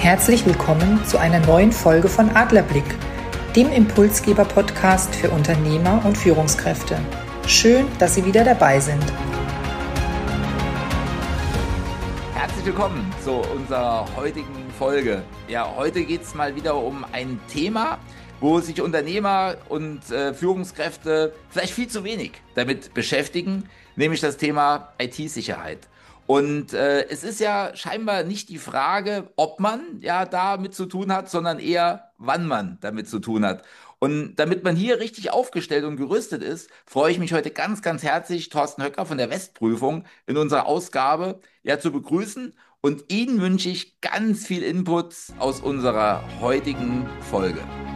herzlich willkommen zu einer neuen Folge von Adlerblick, dem Impulsgeber-Podcast für Unternehmer und Führungskräfte. Schön, dass Sie wieder dabei sind. Herzlich willkommen zu unserer heutigen Folge. Ja, heute geht es mal wieder um ein Thema, wo sich Unternehmer und Führungskräfte vielleicht viel zu wenig damit beschäftigen, nämlich das Thema IT-Sicherheit. Und es ist ja scheinbar nicht die Frage, ob man ja damit zu tun hat, sondern eher, wann man damit zu tun hat. Und damit man hier richtig aufgestellt und gerüstet ist, freue ich mich heute ganz, ganz herzlich, Thorsten Höcker von der Westprüfung in unserer Ausgabe ja zu begrüßen. Und Ihnen wünsche ich ganz viel Input aus unserer heutigen Folge.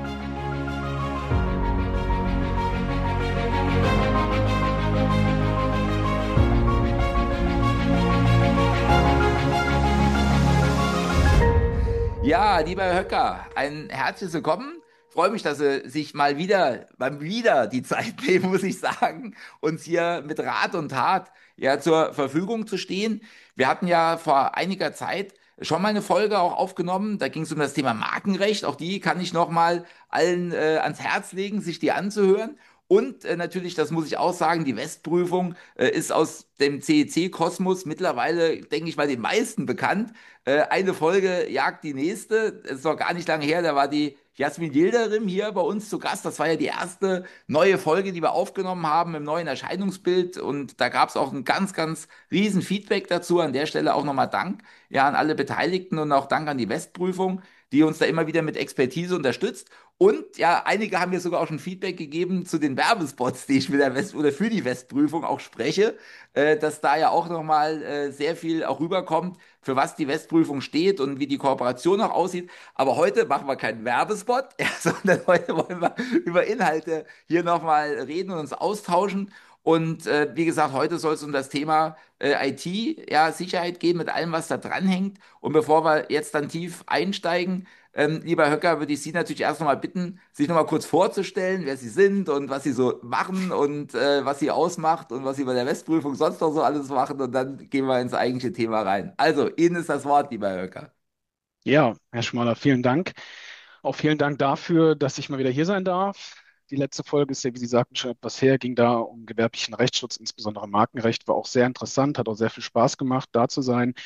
Ja, lieber Herr Höcker, ein herzliches Willkommen. Freue mich, dass Sie sich mal wieder die Zeit nehmen, muss ich sagen, uns hier mit Rat und Tat ja zur Verfügung zu stehen. Wir hatten ja vor einiger Zeit schon mal eine Folge auch aufgenommen. Da ging es um das Thema Markenrecht. Auch die kann ich noch mal allen ans Herz legen, sich die anzuhören. Und natürlich, das muss ich auch sagen, die Westprüfung ist aus dem CEC-Kosmos mittlerweile, denke ich mal, den meisten bekannt. Eine Folge jagt die nächste. Es ist noch gar nicht lange her, da war die Jasmin Yildirim hier bei uns zu Gast. Das war ja die erste neue Folge, die wir aufgenommen haben im neuen Erscheinungsbild. Und da gab es auch ein ganz, ganz riesen Feedback dazu. An der Stelle auch nochmal Dank ja, an alle Beteiligten und auch Dank an die Westprüfung, die uns da immer wieder mit Expertise unterstützt. Und ja, einige haben mir sogar auch schon Feedback gegeben zu den Werbespots, die ich mit der West oder für die Westprüfung auch spreche, dass da ja auch nochmal sehr viel auch rüberkommt, für was die Westprüfung steht und wie die Kooperation auch aussieht. Aber heute machen wir keinen Werbespot, ja, sondern heute wollen wir über Inhalte hier nochmal reden und uns austauschen. Und wie gesagt, heute soll es um das Thema IT, ja, Sicherheit gehen mit allem, was da dranhängt. Und bevor wir jetzt dann tief einsteigen, lieber Höcker, würde ich Sie natürlich erst nochmal bitten, sich nochmal kurz vorzustellen, wer Sie sind und was Sie so machen und was Sie ausmacht und was Sie bei der Westprüfung sonst noch so alles machen. Und dann gehen wir ins eigentliche Thema rein. Also, Ihnen ist das Wort, lieber Höcker. Ja, Herr Schmaler, vielen Dank. Auch vielen Dank dafür, dass ich mal wieder hier sein darf. Die letzte Folge ist ja, wie Sie sagten, schon etwas her, ging da um gewerblichen Rechtsschutz, insbesondere Markenrecht, war auch sehr interessant, hat auch sehr viel Spaß gemacht, da zu sein.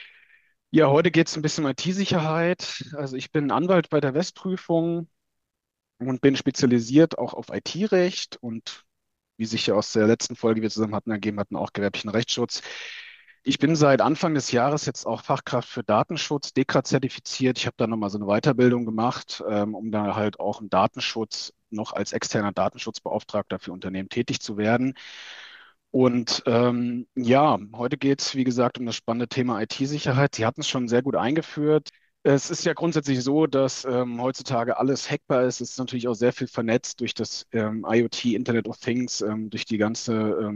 Ja, heute geht es ein bisschen um IT-Sicherheit. Also ich bin Anwalt bei der Westprüfung und bin spezialisiert auch auf IT-Recht und wie sich ja aus der letzten Folge, die wir zusammen hatten, ergeben hatten, auch gewerblichen Rechtsschutz. Ich bin seit Anfang des Jahres jetzt auch Fachkraft für Datenschutz, DEKRA zertifiziert. Ich habe da nochmal so eine Weiterbildung gemacht, um da halt auch im Datenschutz noch als externer Datenschutzbeauftragter für Unternehmen tätig zu werden. Und ja, heute geht es, wie gesagt, um das spannende Thema IT-Sicherheit. Sie hatten es schon sehr gut eingeführt. Es ist ja grundsätzlich so, dass heutzutage alles hackbar ist. Es ist natürlich auch sehr viel vernetzt durch das IoT, Internet of Things, durch die ganze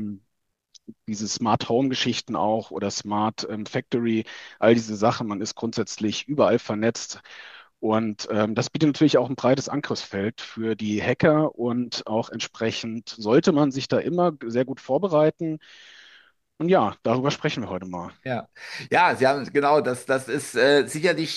diese Smart Home Geschichten auch oder Smart Factory, all diese Sachen. Man ist grundsätzlich überall vernetzt. Und das bietet natürlich auch ein breites Angriffsfeld für die Hacker und auch entsprechend sollte man sich da immer sehr gut vorbereiten. Und ja, darüber sprechen wir heute mal. Ja, ja, Sie haben genau, das ist sicherlich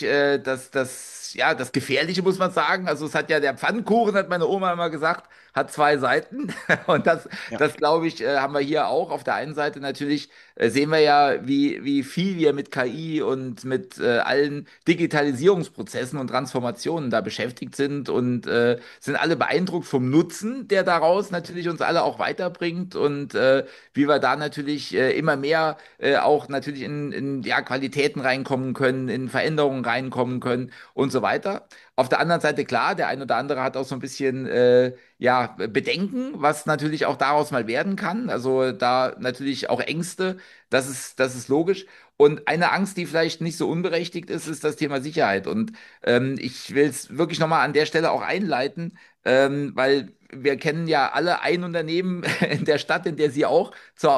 ja, das Gefährliche, muss man sagen. Also es hat ja der Pfannkuchen, hat meine Oma immer gesagt, hat zwei Seiten. Und Ja, das glaube ich, haben wir hier auch. Auf der einen Seite natürlich sehen wir ja, wie viel wir mit KI und mit allen Digitalisierungsprozessen und Transformationen da beschäftigt sind und sind alle beeindruckt vom Nutzen, der daraus natürlich uns alle auch weiterbringt und wie wir da natürlich immer mehr auch natürlich in ja, Qualitäten reinkommen können, in Veränderungen reinkommen können und so weiter. Auf der anderen Seite, klar, der ein oder andere hat auch so ein bisschen ja, Bedenken, was natürlich auch daraus mal werden kann. Also da natürlich auch Ängste, das ist logisch. Und eine Angst, die vielleicht nicht so unberechtigt ist, ist das Thema Sicherheit. Und ich will es wirklich nochmal an der Stelle auch einleiten, weil wir kennen ja alle ein Unternehmen in der Stadt, in der Sie auch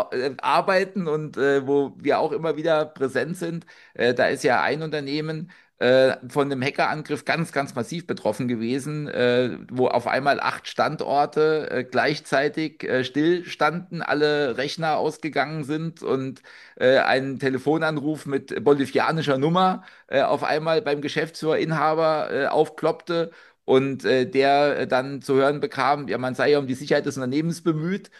arbeiten und wo wir auch immer wieder präsent sind. Da ist ja ein Unternehmen, von einem Hackerangriff ganz, ganz massiv betroffen gewesen, wo auf einmal 8 Standorte gleichzeitig stillstanden, alle Rechner ausgegangen sind und ein Telefonanruf mit bolivianischer Nummer auf einmal beim Geschäftsführer, Inhaber aufploppte. Und der dann zu hören bekam, ja, man sei ja um die Sicherheit des Unternehmens bemüht.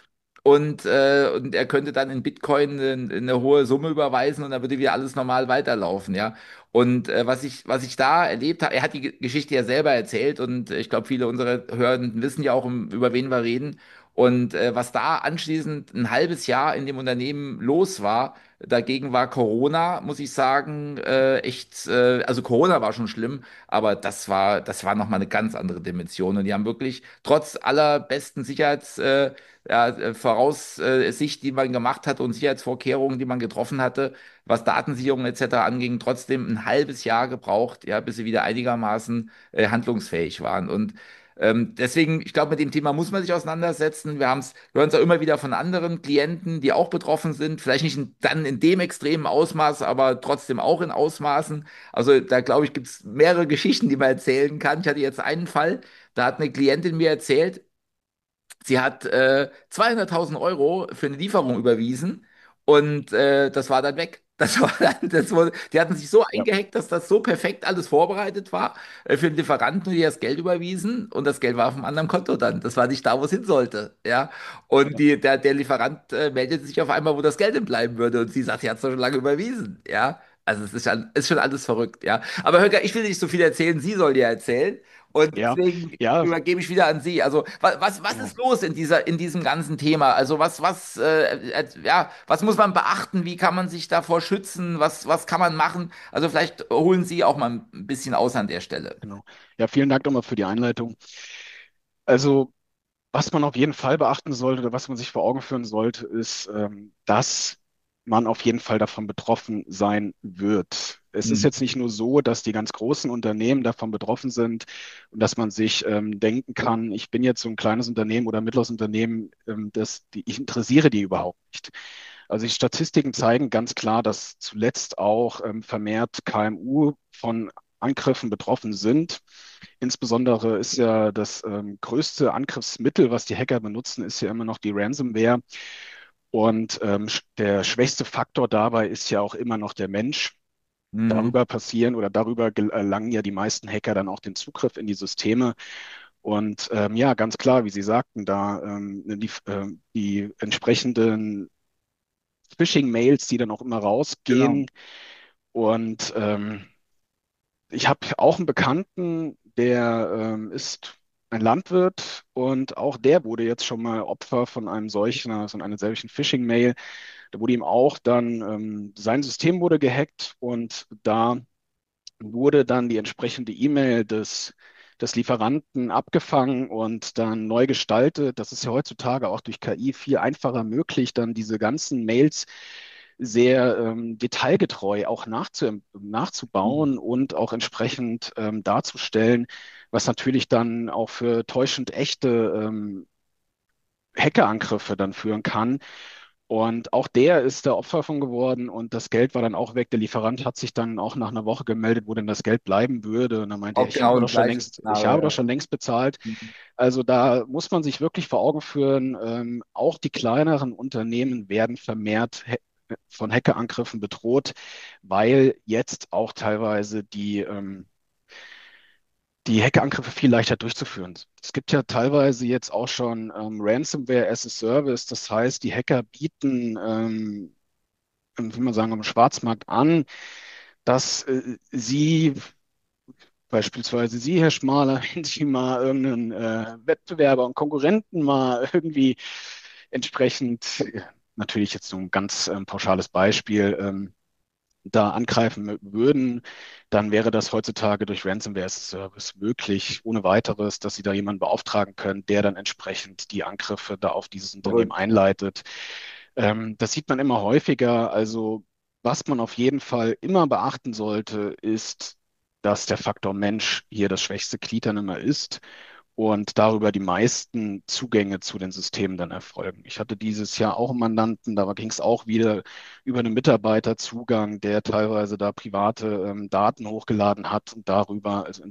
Und er könnte dann in Bitcoin eine hohe Summe überweisen und dann würde wieder alles normal weiterlaufen, ja. Und was ich da erlebt habe, er hat die Geschichte ja selber erzählt und ich glaube, viele unserer Hörenden wissen ja auch, über wen wir reden. Und was da anschließend ein halbes Jahr in dem Unternehmen los war, dagegen war Corona, muss ich sagen, echt, also Corona war schon schlimm, aber das war nochmal eine ganz andere Dimension. Und die haben wirklich trotz aller besten ja, Voraussicht, die man gemacht hat und Sicherheitsvorkehrungen, die man getroffen hatte, was Datensicherung etc. anging, trotzdem ein halbes Jahr gebraucht, ja, bis sie wieder einigermaßen handlungsfähig waren. Und deswegen, ich glaube, mit dem Thema muss man sich auseinandersetzen. Wir hören es auch immer wieder von anderen Klienten, die auch betroffen sind, vielleicht nicht dann in dem extremen Ausmaß, aber trotzdem auch in Ausmaßen. Also da glaube ich, gibt es mehrere Geschichten, die man erzählen kann. Ich hatte jetzt einen Fall, da hat eine Klientin mir erzählt, sie hat 200.000 € für eine Lieferung überwiesen und das war dann weg. Die hatten sich so Ja, eingehackt, dass das so perfekt alles vorbereitet war für den Lieferanten, die das Geld überwiesen und das Geld war auf einem anderen Konto dann. Das war nicht da, wo es hin sollte. Ja. Und ja, der Lieferant meldete sich auf einmal, wo das Geld denn bleiben würde und sie sagt, sie hat es doch schon lange überwiesen. Ja. Also ist schon alles verrückt, ja. Aber Höcker, ich will nicht so viel erzählen, sie soll dir erzählen. Und ja, deswegen ja, übergebe ich wieder an Sie. Also, was genau. ist los in diesem ganzen Thema? Also, ja, was muss man beachten? Wie kann man sich davor schützen? Was kann man machen? Also, vielleicht holen Sie auch mal ein bisschen aus an der Stelle. Genau. Ja, vielen Dank nochmal für die Einleitung. Also, was man auf jeden Fall beachten sollte oder was man sich vor Augen führen sollte, ist, dass man auf jeden Fall davon betroffen sein wird. Es ist Hm. jetzt nicht nur so, dass die ganz großen Unternehmen davon betroffen sind und dass man sich denken kann, ich bin jetzt so ein kleines Unternehmen oder mittleres Unternehmen, ich interessiere die überhaupt nicht. Also die Statistiken zeigen ganz klar, dass zuletzt auch vermehrt KMU von Angriffen betroffen sind. Insbesondere ist ja das größte Angriffsmittel, was die Hacker benutzen, ist ja immer noch die Ransomware. Und der schwächste Faktor dabei ist ja auch immer noch der Mensch. Hm. Darüber passieren oder darüber erlangen ja die meisten Hacker dann auch den Zugriff in die Systeme. Und ja, ganz klar, wie Sie sagten, da die entsprechenden Phishing-Mails, die dann auch immer Genau. rausgehen. Und ich habe auch einen Bekannten, der ist ein Landwirt und auch der wurde jetzt schon mal Opfer von einer solchen Phishing-Mail. Da wurde ihm auch dann, sein System wurde gehackt und da wurde dann die entsprechende E-Mail des Lieferanten abgefangen und dann neu gestaltet. Das ist ja heutzutage auch durch KI viel einfacher möglich, dann diese ganzen Mails sehr detailgetreu auch nachzubauen und auch entsprechend darzustellen, was natürlich dann auch für täuschend echte Hackerangriffe dann führen kann. Und auch der ist da Opfer von geworden und das Geld war dann auch weg. Der Lieferant hat sich dann auch nach einer Woche gemeldet, wo denn das Geld bleiben würde. Und dann meinte er, Auch genau im gleichen ich Szenario, habe doch ja. schon längst bezahlt. Hm. Also da muss man sich wirklich vor Augen führen, auch die kleineren Unternehmen werden vermehrt von Hackerangriffen bedroht, weil jetzt auch teilweise die Hackerangriffe viel leichter durchzuführen sind. Es gibt ja teilweise jetzt auch schon Ransomware as a Service. Das heißt, die Hacker bieten, wie man sagen, am Schwarzmarkt an, dass beispielsweise Sie, Herr Schmaler, wenn Sie mal irgendeinen Wettbewerber und Konkurrenten mal irgendwie entsprechend, natürlich jetzt so ein ganz pauschales Beispiel, da angreifen würden, dann wäre das heutzutage durch Ransomware as a Service möglich, ohne weiteres, dass Sie da jemanden beauftragen können, der dann entsprechend die Angriffe da auf dieses Unternehmen Verrückt. einleitet. Das sieht man immer häufiger. Also was man auf jeden Fall immer beachten sollte, ist, dass der Faktor Mensch hier das schwächste Glied dann immer ist und darüber die meisten Zugänge zu den Systemen dann erfolgen. Ich hatte dieses Jahr auch einen Mandanten, da ging es auch wieder über einen Mitarbeiterzugang, der teilweise da private Daten hochgeladen hat und darüber, also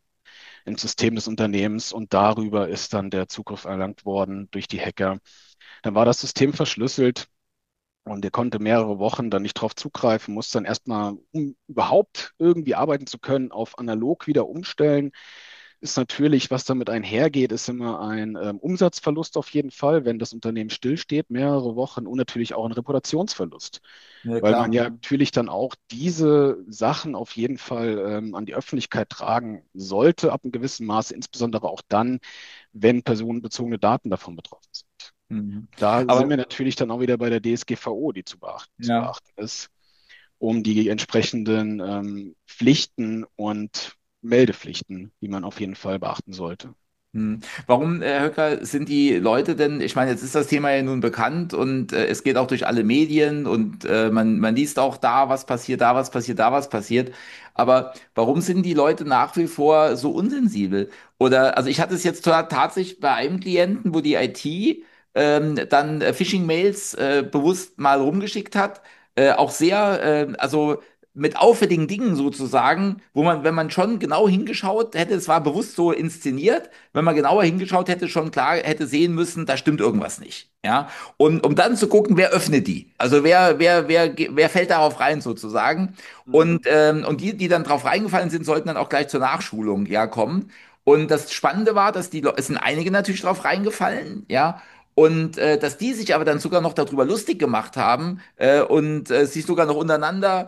ins System des Unternehmens, und darüber ist dann der Zugriff erlangt worden durch die Hacker. Dann war das System verschlüsselt. Und er konnte mehrere Wochen dann nicht drauf zugreifen, musste dann erstmal, um überhaupt irgendwie arbeiten zu können, auf analog wieder umstellen. Ist natürlich, was damit einhergeht, ist immer ein Umsatzverlust auf jeden Fall, wenn das Unternehmen stillsteht, mehrere Wochen, und natürlich auch ein Reputationsverlust, Ja, weil man klar. ja natürlich dann auch diese Sachen auf jeden Fall an die Öffentlichkeit tragen sollte, ab einem gewissen Maße, insbesondere auch dann, wenn personenbezogene Daten davon betroffen sind. Mhm. Da sind wir Aber natürlich dann auch wieder bei der DSGVO, die zu ja. beachten ist, um die entsprechenden Pflichten und Meldepflichten, die man auf jeden Fall beachten sollte. Warum, Herr Höcker, sind die Leute denn, ich meine, jetzt ist das Thema ja nun bekannt und es geht auch durch alle Medien und man liest auch da, was passiert, da was passiert, da was passiert. Aber warum sind die Leute nach wie vor so unsensibel? Oder, also ich hatte es jetzt tatsächlich bei einem Klienten, wo die IT dann Phishing-Mails bewusst mal rumgeschickt hat, auch sehr, also mit auffälligen Dingen sozusagen, wo man, wenn man schon genau hingeschaut hätte, es war bewusst so inszeniert, wenn man genauer hingeschaut hätte, schon klar hätte sehen müssen, da stimmt irgendwas nicht. Ja, und um dann zu gucken, wer öffnet die? Also wer fällt darauf rein sozusagen? Mhm. Und die dann drauf reingefallen sind, sollten dann auch gleich zur Nachschulung ja kommen. Und das Spannende war, dass es sind einige natürlich drauf reingefallen, ja. Und dass die sich aber dann sogar noch darüber lustig gemacht haben und sich sogar noch untereinander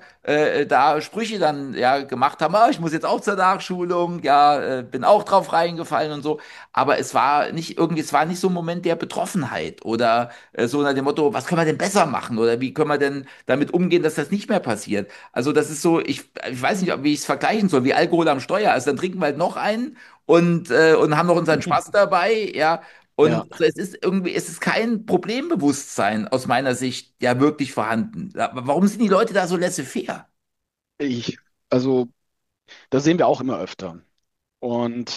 da Sprüche dann ja gemacht haben, ah, ich muss jetzt auch zur Nachschulung, ja, bin auch drauf reingefallen und so. Aber es war nicht irgendwie, es war nicht so ein Moment der Betroffenheit oder so nach dem Motto, was können wir denn besser machen oder wie können wir denn damit umgehen, dass das nicht mehr passiert. Also das ist so, ich weiß nicht, wie ich es vergleichen soll, wie Alkohol am Steuer. Also dann trinken wir halt noch einen und haben noch unseren Spaß dabei, ja. Ja, Und also es ist irgendwie, es ist kein Problembewusstsein aus meiner Sicht ja wirklich vorhanden. Aber warum sind die Leute da so laissez-faire? ich, also das sehen wir auch immer öfter. Und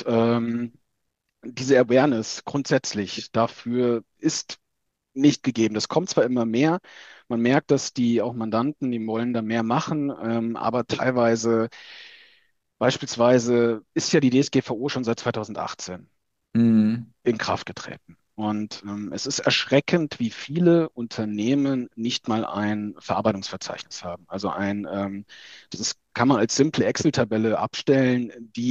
diese Awareness grundsätzlich dafür ist nicht gegeben. Das kommt zwar immer mehr, man merkt, dass die auch Mandanten, die wollen da mehr machen, aber teilweise, beispielsweise, ist ja die DSGVO schon seit 2018 Hm, in Kraft getreten. Und es ist erschreckend, wie viele Unternehmen nicht mal ein Verarbeitungsverzeichnis haben. Also kann man als simple Excel-Tabelle abstellen,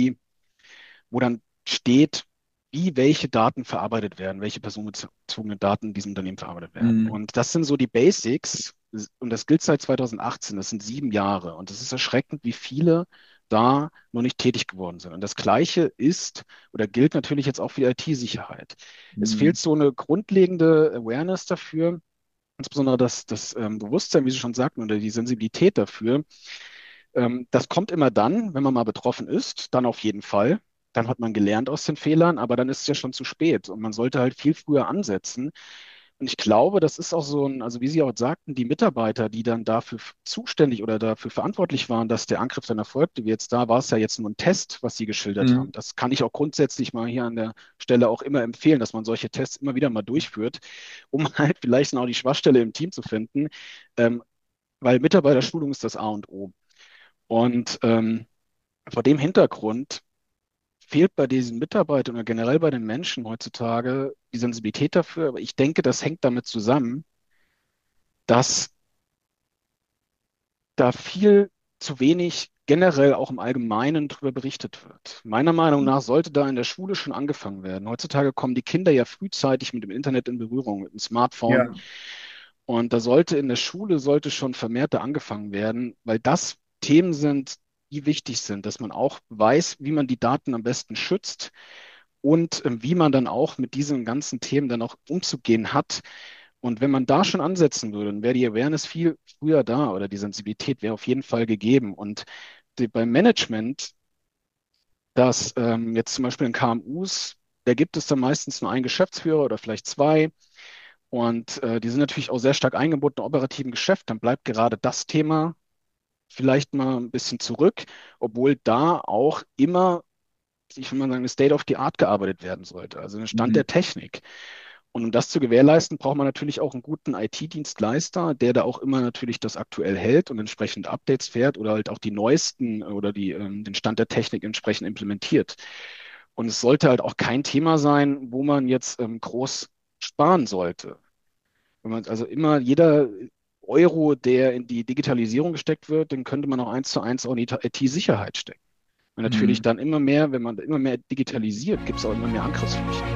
wo dann steht, wie welche Daten verarbeitet werden, welche personenbezogene Daten in diesem Unternehmen verarbeitet werden. hm, Und das sind so die Basics. Und das gilt seit 2018. Das sind 7 Jahre. Und es ist erschreckend, wie viele da noch nicht tätig geworden sind. Und das Gleiche ist oder gilt natürlich jetzt auch für die IT-Sicherheit. Es hm, fehlt so eine grundlegende Awareness dafür, insbesondere das Bewusstsein, wie Sie schon sagten, oder die Sensibilität dafür. Das kommt immer dann, wenn man mal betroffen ist, dann auf jeden Fall. Dann hat man gelernt aus den Fehlern, aber dann ist es ja schon zu spät und man sollte halt viel früher ansetzen. Und ich glaube, das ist auch so also wie Sie auch sagten, die Mitarbeiter, die dann dafür zuständig oder dafür verantwortlich waren, dass der Angriff dann erfolgte, wie jetzt da, war es ja jetzt nur ein Test, was Sie geschildert hm. haben. Das kann ich auch grundsätzlich mal hier an der Stelle auch immer empfehlen, dass man solche Tests immer wieder mal durchführt, um halt vielleicht dann auch die Schwachstelle im Team zu finden, ähm, weil Mitarbeiterschulung ist das A und O. Und vor dem Hintergrund fehlt bei diesen Mitarbeitern oder generell bei den Menschen heutzutage die Sensibilität dafür. Aber ich denke, das hängt damit zusammen, dass da viel zu wenig generell auch im Allgemeinen darüber berichtet wird. Meiner Meinung nach sollte da in der Schule schon angefangen werden. Heutzutage kommen die Kinder ja frühzeitig mit dem Internet in Berührung, mit dem Smartphone. Ja. Und da sollte in der Schule sollte schon vermehrter angefangen werden, weil das Themen sind, die wichtig sind, dass man auch weiß, wie man die Daten am besten schützt und wie man dann auch mit diesen ganzen Themen dann auch umzugehen hat. Und wenn man da schon ansetzen würde, dann wäre die Awareness viel früher da oder die Sensibilität wäre auf jeden Fall gegeben. Und beim Management, das jetzt zum Beispiel in KMUs, da gibt es dann meistens nur einen Geschäftsführer oder vielleicht zwei. Und die sind natürlich auch sehr stark eingebunden im operativen Geschäft. Dann bleibt gerade das Thema vielleicht mal ein bisschen zurück, obwohl da auch immer ich will mal sagen, eine State of the Art gearbeitet werden sollte, also ein Stand Mhm. der Technik. Und um das zu gewährleisten, braucht man natürlich auch einen guten IT-Dienstleister, der da auch immer natürlich das aktuell hält und entsprechend Updates fährt oder halt auch die neuesten oder den Stand der Technik entsprechend implementiert. Und es sollte halt auch kein Thema sein, wo man jetzt groß sparen sollte. Wenn man also immer jeder Euro, der in die Digitalisierung gesteckt wird, den könnte man auch eins zu eins auch in die IT-Sicherheit stecken. Und natürlich Mhm. dann immer mehr, wenn man immer mehr digitalisiert, gibt es auch immer mehr Angriffsflächen.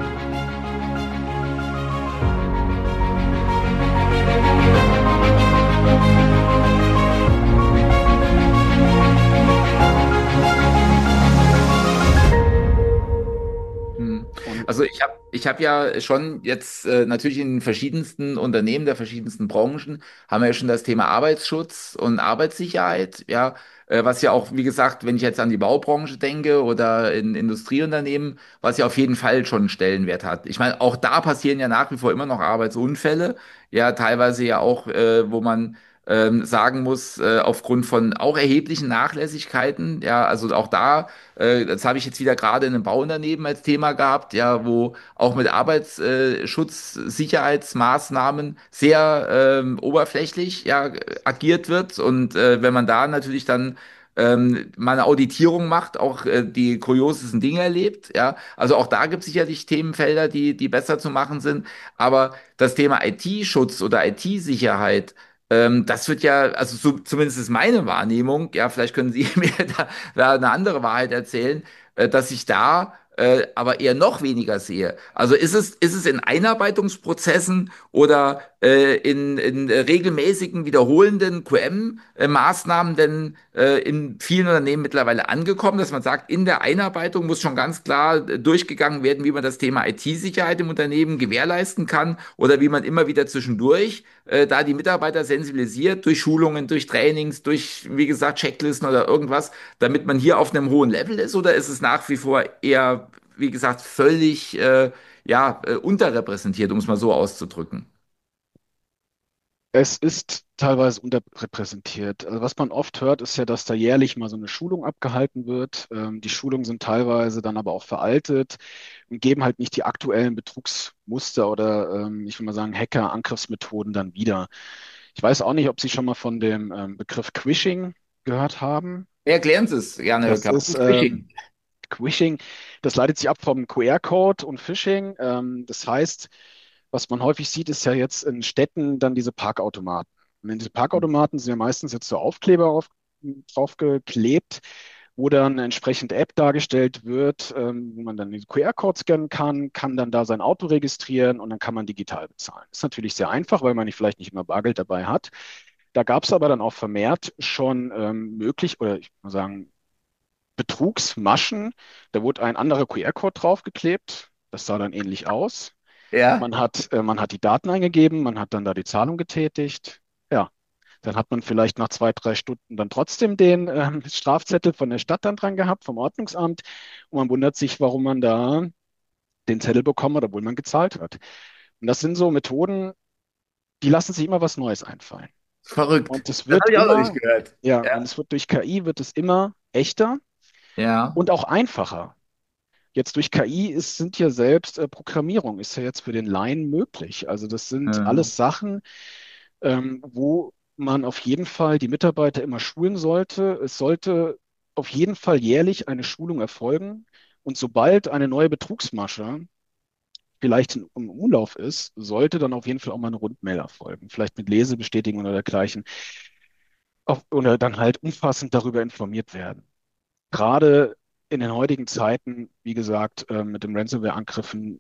Hm. Und Also ich hab ja schon jetzt natürlich in den verschiedensten Unternehmen der verschiedensten Branchen haben wir ja schon das Thema Arbeitsschutz und Arbeitssicherheit, ja, was ja auch, wie gesagt, wenn ich jetzt an die Baubranche denke oder in Industrieunternehmen, was ja auf jeden Fall schon einen Stellenwert hat. Ich meine, auch da passieren ja nach wie vor immer noch Arbeitsunfälle, ja, teilweise ja auch, wo man sagen muss, aufgrund von auch erheblichen Nachlässigkeiten, ja, also auch da das habe ich jetzt wieder gerade in einem Bauunternehmen als Thema gehabt, ja, wo auch mit Arbeitsschutz, Sicherheitsmaßnahmen sehr oberflächlich ja, agiert wird. Und wenn man da natürlich dann mal eine Auditierung macht, auch die kuriosesten Dinge erlebt, ja. Also auch da gibt es sicherlich Themenfelder, die besser zu machen sind. Aber das Thema IT-Schutz oder IT-Sicherheit, das wird ja, also so, zumindest ist meine Wahrnehmung, ja, vielleicht können Sie mir da eine andere Wahrheit erzählen, dass ich da aber eher noch weniger sehe. Also ist es in Einarbeitungsprozessen oder in regelmäßigen wiederholenden QM-Maßnahmen denn in vielen Unternehmen mittlerweile angekommen, dass man sagt, in der Einarbeitung muss schon ganz klar durchgegangen werden, wie man das Thema IT-Sicherheit im Unternehmen gewährleisten kann oder wie man immer wieder zwischendurch da die Mitarbeiter sensibilisiert durch Schulungen, durch Trainings, durch, wie gesagt, Checklisten oder irgendwas, damit man hier auf einem hohen Level ist? Oder ist es nach wie vor eher, wie gesagt, völlig ja, unterrepräsentiert, um es mal so auszudrücken? es ist teilweise unterrepräsentiert. Also was man oft hört, ist ja, dass da jährlich mal so eine Schulung abgehalten wird. Die Schulungen sind teilweise dann aber auch veraltet und geben halt nicht die aktuellen Betrugsmuster oder ich will mal sagen Hacker-Angriffsmethoden dann wieder. Ich weiß auch nicht, ob Sie schon mal von dem Begriff Quishing gehört haben. Erklären Sie es gerne, Herr Das Kapp. ist Phishing. Quishing, das leitet sich ab vom QR-Code und Phishing. Das heißt, was man häufig sieht, ist ja jetzt in Städten dann diese Parkautomaten. Und in diese Parkautomaten sind ja meistens jetzt so Aufkleber draufgeklebt, wo dann eine entsprechende App dargestellt wird, wo man dann den QR-Code scannen kann, kann dann da sein Auto registrieren und dann kann man digital bezahlen. Ist natürlich sehr einfach, weil man vielleicht nicht immer Bargeld dabei hat. Da gab es aber dann auch vermehrt schon möglich, oder ich muss sagen, Betrugsmaschen. Da wurde ein anderer QR-Code draufgeklebt. Das sah dann ähnlich aus. Ja. Man hat die Daten eingegeben, man hat dann da die Zahlung getätigt. Ja, dann hat man vielleicht nach 2, 3 Stunden dann trotzdem den Strafzettel von der Stadt dann dran gehabt, vom Ordnungsamt. Und man wundert sich, warum man da den Zettel bekommen hat, obwohl man gezahlt hat. Und das sind so Methoden, die lassen sich immer was Neues einfallen. Verrückt. Und es Das wird habe ich auch noch nicht immer, gehört. ja, und Ja. es wird durch KI wird es immer echter Ja. und auch einfacher. Jetzt durch KI sind ja selbst Programmierung ist ja jetzt für den Laien möglich. Also das sind Mhm. alles Sachen, wo man auf jeden Fall die Mitarbeiter immer schulen sollte. Es sollte auf jeden Fall jährlich eine Schulung erfolgen. Und sobald eine neue Betrugsmasche vielleicht im Umlauf ist, sollte dann auf jeden Fall auch mal eine Rundmail erfolgen. Vielleicht mit Lesebestätigung oder dergleichen. Oder dann halt umfassend darüber informiert werden. Gerade in den heutigen Zeiten, wie gesagt, mit den Ransomware-Angriffen,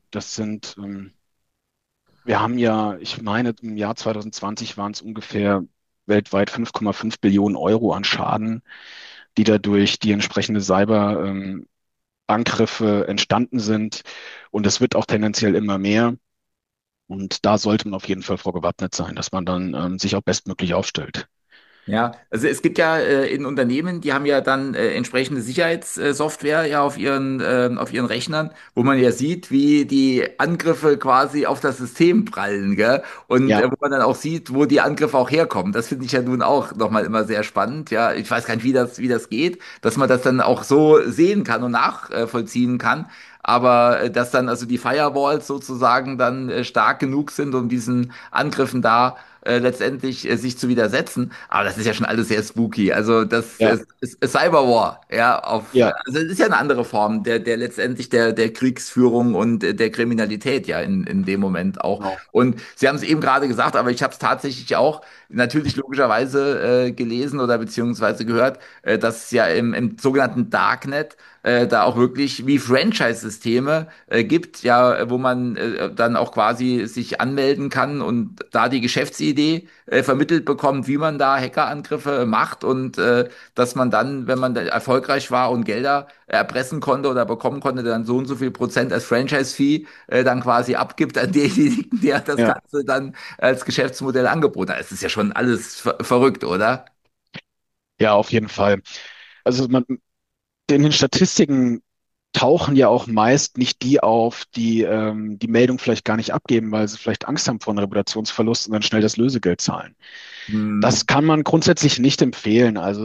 wir haben ja, ich meine, im Jahr 2020 waren es ungefähr weltweit 5,5 Billionen Euro an Schaden, die dadurch die entsprechende Cyber-Angriffe entstanden sind. Und es wird auch tendenziell immer mehr. Und da sollte man auf jeden Fall vorgewappnet sein, dass man dann sich auch bestmöglich aufstellt. Ja, also es gibt ja in Unternehmen, die haben ja dann entsprechende Sicherheitssoftware ja auf ihren Rechnern, wo man ja sieht, wie die Angriffe quasi auf das System prallen, gell? Und Ja, wo man dann auch sieht, wo die Angriffe auch herkommen. Das finde ich ja nun auch nochmal immer sehr spannend. Ja, ich weiß gar nicht, wie das geht, dass man das dann auch so sehen kann und nachvollziehen kann. Aber dass dann also die Firewalls sozusagen dann stark genug sind, um diesen Angriffen da letztendlich sich zu widersetzen. Aber das ist ja schon alles sehr spooky. Also das ja, ist Cyberwar, ja, ja, also es ist ja eine andere Form der letztendlich der Kriegsführung und der Kriminalität ja in dem Moment auch. genau. Und Sie haben es eben gerade gesagt, aber ich habe es tatsächlich auch natürlich logischerweise gelesen oder beziehungsweise gehört, dass es ja im sogenannten Darknet da auch wirklich wie Franchise-Systeme gibt, ja, wo man dann auch quasi sich anmelden kann und da die Geschäftsidee vermittelt bekommt, wie man da Hackerangriffe macht und dass man dann, wenn man da erfolgreich war und Gelder erpressen konnte oder bekommen konnte, dann so und so viel Prozent als Franchise-Fee dann quasi abgibt an denjenigen, der das Ja, Ganze dann als Geschäftsmodell angeboten hat. Es ist ja schon alles verrückt, oder? ja, auf jeden Fall. Also in den Statistiken tauchen ja auch meist nicht die auf, die die Meldung vielleicht gar nicht abgeben, weil sie vielleicht Angst haben vor einem Reputationsverlust und dann schnell das Lösegeld zahlen. Hm. Das kann man grundsätzlich nicht empfehlen. Also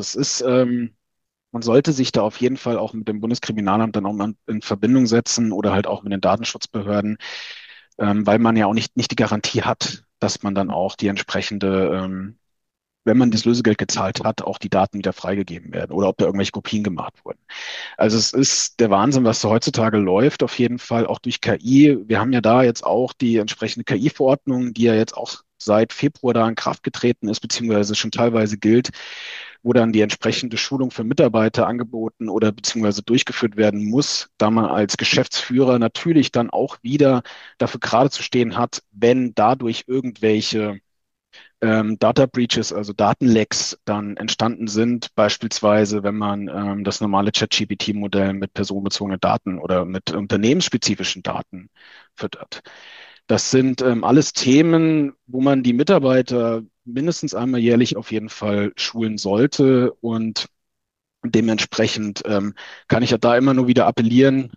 man sollte sich da auf jeden Fall auch mit dem Bundeskriminalamt dann auch mal in Verbindung setzen oder halt auch mit den Datenschutzbehörden, weil man ja auch nicht die Garantie hat, dass man dann auch die entsprechende, wenn man das Lösegeld gezahlt hat, auch die Daten wieder freigegeben werden oder ob da irgendwelche Kopien gemacht wurden. Also es ist der Wahnsinn, was da heutzutage läuft, auf jeden Fall auch durch KI. Wir haben ja da jetzt auch die entsprechende KI-Verordnung, die ja jetzt auch seit Februar da in Kraft getreten ist, beziehungsweise schon teilweise gilt, wo dann die entsprechende Schulung für Mitarbeiter angeboten oder beziehungsweise durchgeführt werden muss, da man als Geschäftsführer natürlich dann auch wieder dafür gerade zu stehen hat, wenn dadurch irgendwelche Data Breaches, also Datenlecks dann entstanden sind, beispielsweise wenn man das normale ChatGPT-Modell mit personenbezogenen Daten oder mit unternehmensspezifischen Daten füttert. Das sind alles Themen, wo man die Mitarbeiter mindestens einmal jährlich auf jeden Fall schulen sollte und dementsprechend kann ich ja da immer nur wieder appellieren,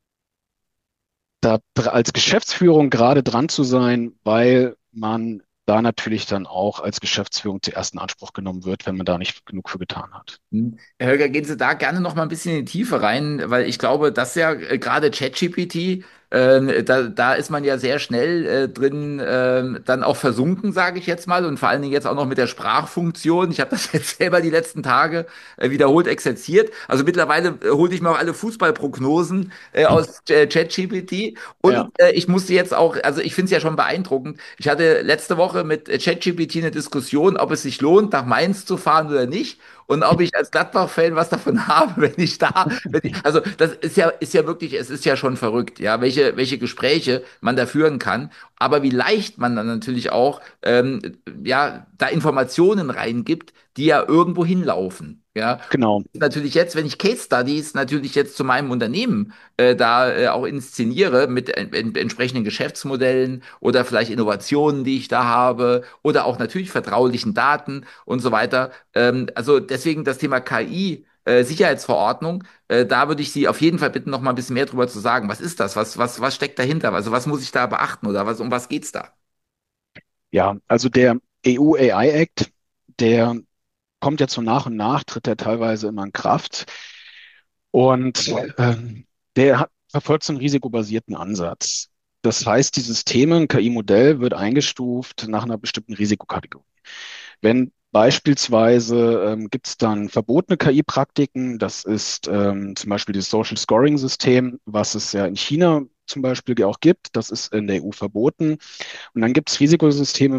da als Geschäftsführung gerade dran zu sein, weil man da natürlich dann auch als Geschäftsführung zuerst in Anspruch genommen wird, wenn man da nicht genug für getan hat. Herr Holger, gehen Sie da gerne noch mal ein bisschen in die Tiefe rein, weil ich glaube, dass ja gerade ChatGPT, da ist man ja sehr schnell drin, dann auch versunken, sage ich jetzt mal, und vor allen Dingen jetzt auch noch mit der Sprachfunktion. Ich habe das jetzt selber die letzten Tage wiederholt exerziert. Also mittlerweile hole ich mir auch alle Fußballprognosen aus ChatGPT Ja, und ich musste jetzt auch, also ich finde es ja schon beeindruckend. Ich hatte letzte Woche mit ChatGPT eine Diskussion, ob es sich lohnt, nach Mainz zu fahren oder nicht. Und ob ich als Gladbach-Fan was davon habe, also das ist ja wirklich, es ist ja schon verrückt, ja, welche Gespräche man da führen kann, aber wie leicht man dann natürlich auch, ja, da Informationen reingibt, die ja irgendwo hinlaufen, ja. genau, Natürlich jetzt, wenn ich Case Studies natürlich jetzt zu meinem Unternehmen da auch inszeniere mit entsprechenden Geschäftsmodellen oder vielleicht Innovationen, die ich da habe oder auch natürlich vertraulichen Daten und so weiter, also deswegen das Thema KI, Sicherheitsverordnung, da würde ich Sie auf jeden Fall bitten, noch mal ein bisschen mehr drüber zu sagen. Was ist das? Was steckt dahinter? Also was muss ich da beachten oder um was geht's da? ja, also der EU AI Act, der kommt jetzt so nach und nach, tritt er teilweise immer in Kraft und verfolgt so einen risikobasierten Ansatz. Das heißt, dieses Thema, ein KI-Modell, wird eingestuft nach einer bestimmten Risikokategorie. Wenn beispielsweise gibt es dann verbotene KI-Praktiken, das ist zum Beispiel das Social Scoring-System, was es ja in China zum Beispiel auch gibt, das ist in der EU verboten. Und dann gibt es Risikosysteme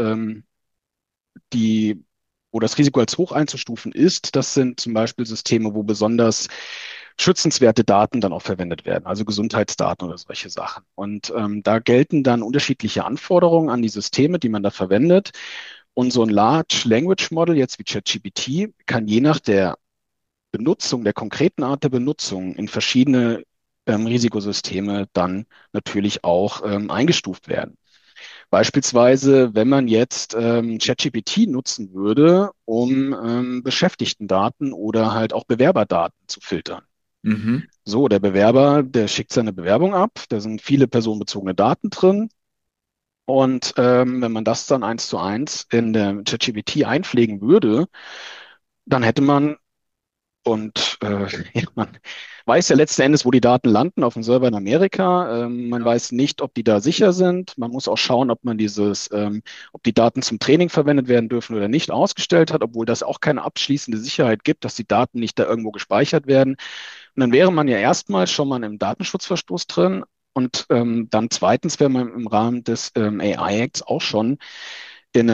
die, wo das Risiko als hoch einzustufen ist. Das sind zum Beispiel Systeme, wo besonders schützenswerte Daten dann auch verwendet werden, also Gesundheitsdaten oder solche Sachen. Und da gelten dann unterschiedliche Anforderungen an die Systeme, die man da verwendet. Und so ein Large Language Model, jetzt wie ChatGPT, kann je nach der Benutzung, der konkreten Art der Benutzung in verschiedene Risikosysteme dann natürlich auch eingestuft werden. Beispielsweise, wenn man jetzt ChatGPT nutzen würde, um Beschäftigtendaten oder halt auch Bewerberdaten zu filtern. Mhm. So, der Bewerber, der schickt seine Bewerbung ab, da sind viele personenbezogene Daten drin. Und wenn man das dann eins zu eins in der ChatGPT einpflegen würde, dann hätte man, und ja, man weiß ja letzten Endes, wo die Daten landen, auf dem Server in Amerika. Man Ja. weiß nicht, ob die da sicher sind. Man muss auch schauen, ob man ob die Daten zum Training verwendet werden dürfen oder nicht, ausgestellt hat, obwohl das auch keine abschließende Sicherheit gibt, dass die Daten nicht da irgendwo gespeichert werden. Und dann wäre man ja erstmal schon mal im Datenschutzverstoß drin. Und dann zweitens wäre man im Rahmen des AI Acts auch schon in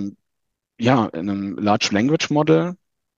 in einem Large Language Model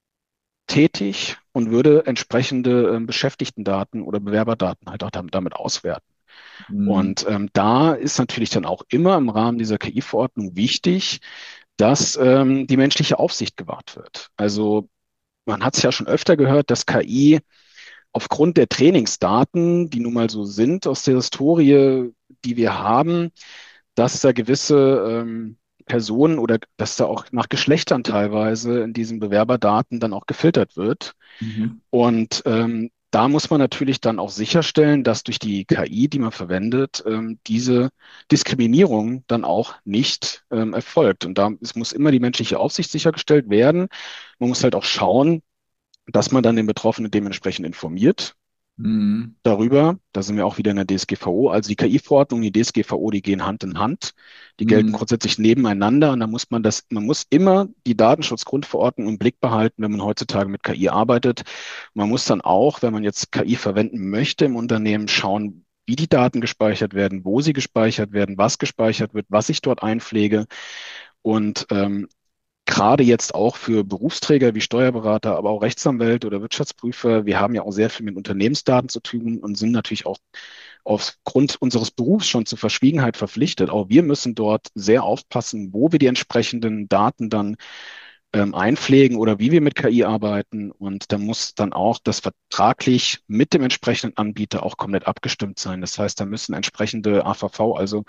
tätig und würde entsprechende Beschäftigtendaten oder Bewerberdaten halt auch damit auswerten. Mhm. Und da ist natürlich dann auch immer im Rahmen dieser KI-Verordnung wichtig, dass die menschliche Aufsicht gewahrt wird. Also man hat es ja schon öfter gehört, dass KI aufgrund der Trainingsdaten, die nun mal so sind aus der Historie, die wir haben, dass da gewisse Personen oder dass da auch nach Geschlechtern teilweise in diesen Bewerberdaten dann auch gefiltert wird. Mhm. Und da muss man natürlich dann auch sicherstellen, dass durch die KI, die man verwendet, diese Diskriminierung dann auch nicht erfolgt. Und es muss immer die menschliche Aufsicht sichergestellt werden. Man muss halt auch schauen, dass man dann den Betroffenen dementsprechend informiert Mhm. darüber. Da sind wir auch wieder in der DSGVO. Also die KI-Verordnung, die DSGVO, die gehen Hand in Hand. Die gelten Mhm. grundsätzlich nebeneinander und da muss man muss immer die Datenschutzgrundverordnung im Blick behalten, wenn man heutzutage mit KI arbeitet. Man muss dann auch, wenn man jetzt KI verwenden möchte im Unternehmen, schauen, wie die Daten gespeichert werden, wo sie gespeichert werden, was gespeichert wird, was ich dort einpflege. Und gerade jetzt auch für Berufsträger wie Steuerberater, aber auch Rechtsanwälte oder Wirtschaftsprüfer, wir haben ja auch sehr viel mit Unternehmensdaten zu tun und sind natürlich auch aufgrund unseres Berufs schon zur Verschwiegenheit verpflichtet. Auch wir müssen dort sehr aufpassen, wo wir die entsprechenden Daten dann einpflegen oder wie wir mit KI arbeiten. Und da muss dann auch das vertraglich mit dem entsprechenden Anbieter auch komplett abgestimmt sein. Das heißt, da müssen entsprechende AVV, also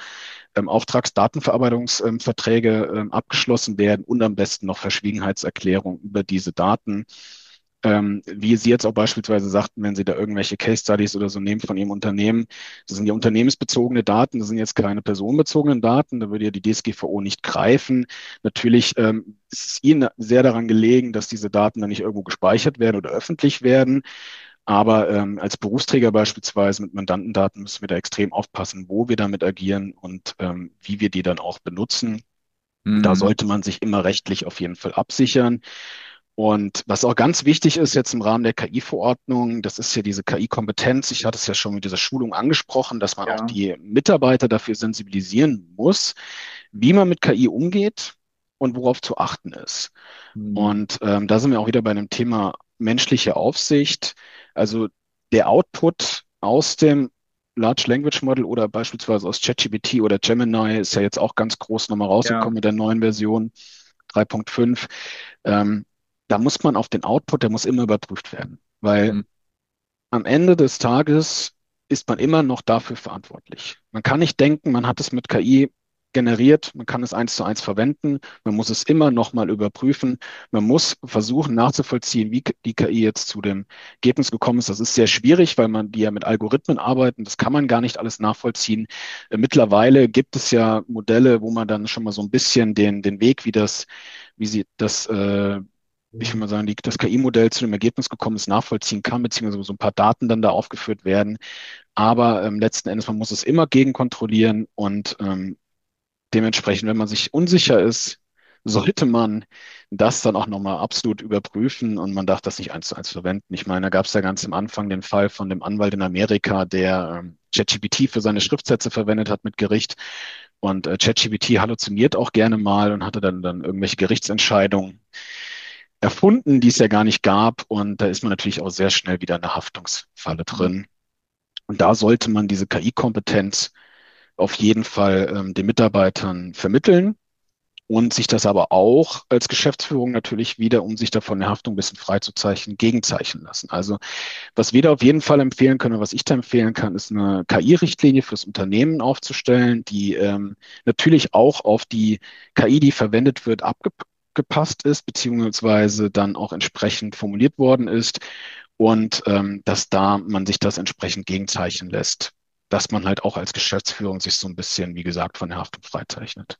Auftragsdatenverarbeitungsverträge abgeschlossen werden und am besten noch Verschwiegenheitserklärungen über diese Daten. Wie Sie jetzt auch beispielsweise sagten, wenn Sie da irgendwelche Case Studies oder so nehmen von Ihrem Unternehmen, das sind ja unternehmensbezogene Daten, das sind jetzt keine personenbezogenen Daten, da würde ja die DSGVO nicht greifen. Natürlich ist es Ihnen sehr daran gelegen, dass diese Daten dann nicht irgendwo gespeichert werden oder öffentlich werden. Aber als Berufsträger beispielsweise mit Mandantendaten müssen wir da extrem aufpassen, wo wir damit agieren und wie wir die dann auch benutzen. Da Mhm. sollte man sich immer rechtlich auf jeden Fall absichern. Und was auch ganz wichtig ist jetzt im Rahmen der KI-Verordnung, das ist ja diese KI-Kompetenz. Ich hatte es ja schon mit dieser Schulung angesprochen, dass man auch Ja. die Mitarbeiter dafür sensibilisieren muss, wie man mit KI umgeht und worauf zu achten ist. Mhm. Und da sind wir auch wieder bei einem Thema menschliche Aufsicht. Also der Output aus dem Large Language Model oder beispielsweise aus ChatGPT oder Gemini ist ja jetzt auch ganz groß nochmal Ja. rausgekommen mit der neuen Version 3.5. Ähm, Da muss man auf den Output, der muss immer überprüft werden, weil Mhm. am Ende des Tages ist man immer noch dafür verantwortlich. Man kann nicht denken, man hat es mit KI generiert, man kann es eins zu eins verwenden, man muss es immer noch mal überprüfen, man muss versuchen nachzuvollziehen, wie die KI jetzt zu dem Ergebnis gekommen ist. Das ist sehr schwierig, weil man die ja mit Algorithmen arbeiten, das kann man gar nicht alles nachvollziehen. Mittlerweile gibt es ja Modelle, wo man dann schon mal so ein bisschen den Weg, wie sie das ich will mal sagen, das KI-Modell zu dem Ergebnis gekommen ist, nachvollziehen kann, beziehungsweise so ein paar Daten dann da aufgeführt werden. Aber letzten Endes, man muss es immer gegenkontrollieren und dementsprechend, wenn man sich unsicher ist, sollte man das dann auch nochmal absolut überprüfen und man darf das nicht eins zu eins verwenden. Ich meine, da gab es ja ganz am Anfang den Fall von dem Anwalt in Amerika, der ChatGPT für seine Schriftsätze verwendet hat mit Gericht. Und ChatGPT halluziniert auch gerne mal und hatte dann irgendwelche Gerichtsentscheidungen erfunden, die es ja gar nicht gab. Und da ist man natürlich auch sehr schnell wieder in der Haftungsfalle drin. Und da sollte man diese KI-Kompetenz auf jeden Fall den Mitarbeitern vermitteln und sich das aber auch als Geschäftsführung natürlich wieder, um sich davon der Haftung ein bisschen freizuzeichnen, gegenzeichnen lassen. Also was wir da auf jeden Fall empfehlen können, oder was ich da empfehlen kann, ist eine KI-Richtlinie fürs Unternehmen aufzustellen, die natürlich auch auf die KI, die verwendet wird, abgepasst ist, beziehungsweise dann auch entsprechend formuliert worden ist und dass da man sich das entsprechend gegenzeichnen lässt, dass man halt auch als Geschäftsführung sich so ein bisschen, wie gesagt, von der Haftung freizeichnet.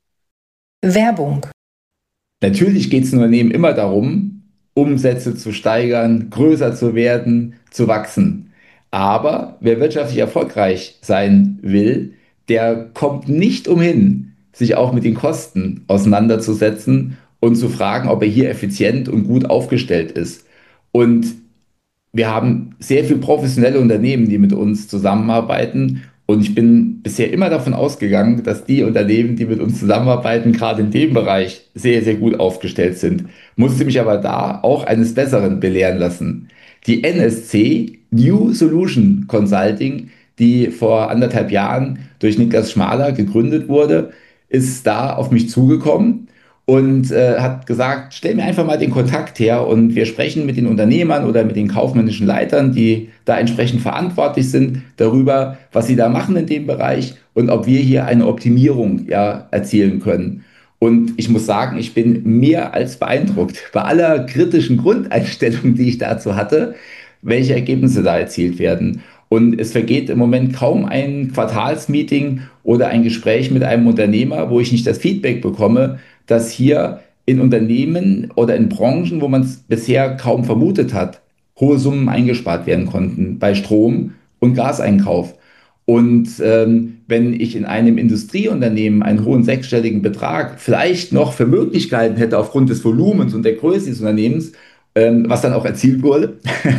Werbung. Natürlich geht es in Unternehmen immer darum, Umsätze zu steigern, größer zu werden, zu wachsen. Aber wer wirtschaftlich erfolgreich sein will, der kommt nicht umhin, sich auch mit den Kosten auseinanderzusetzen und zu fragen, ob er hier effizient und gut aufgestellt ist. Und wir haben sehr viele professionelle Unternehmen, die mit uns zusammenarbeiten. Und ich bin bisher immer davon ausgegangen, dass die Unternehmen, die mit uns zusammenarbeiten, gerade in dem Bereich sehr, sehr gut aufgestellt sind. Musste mich aber da auch eines Besseren belehren lassen. Die NSC, New Solution Consulting, die vor 1,5 Jahren durch Niklas Schmaler gegründet wurde, ist da auf mich zugekommen und hat gesagt, stell mir einfach mal den Kontakt her und wir sprechen mit den Unternehmern oder mit den kaufmännischen Leitern, die da entsprechend verantwortlich sind, darüber, was sie da machen in dem Bereich und ob wir hier eine Optimierung ja erzielen können. Und ich muss sagen, ich bin mehr als beeindruckt bei aller kritischen Grundeinstellung, die ich dazu hatte, welche Ergebnisse da erzielt werden. Und es vergeht im Moment kaum ein Quartalsmeeting oder ein Gespräch mit einem Unternehmer, wo ich nicht das Feedback bekomme, dass hier in Unternehmen oder in Branchen, wo man es bisher kaum vermutet hat, hohe Summen eingespart werden konnten bei Strom- und Gaseinkauf. Und wenn ich in einem Industrieunternehmen einen hohen sechsstelligen Betrag vielleicht noch für Möglichkeiten hätte aufgrund des Volumens und der Größe des Unternehmens, was dann auch erzielt wurde,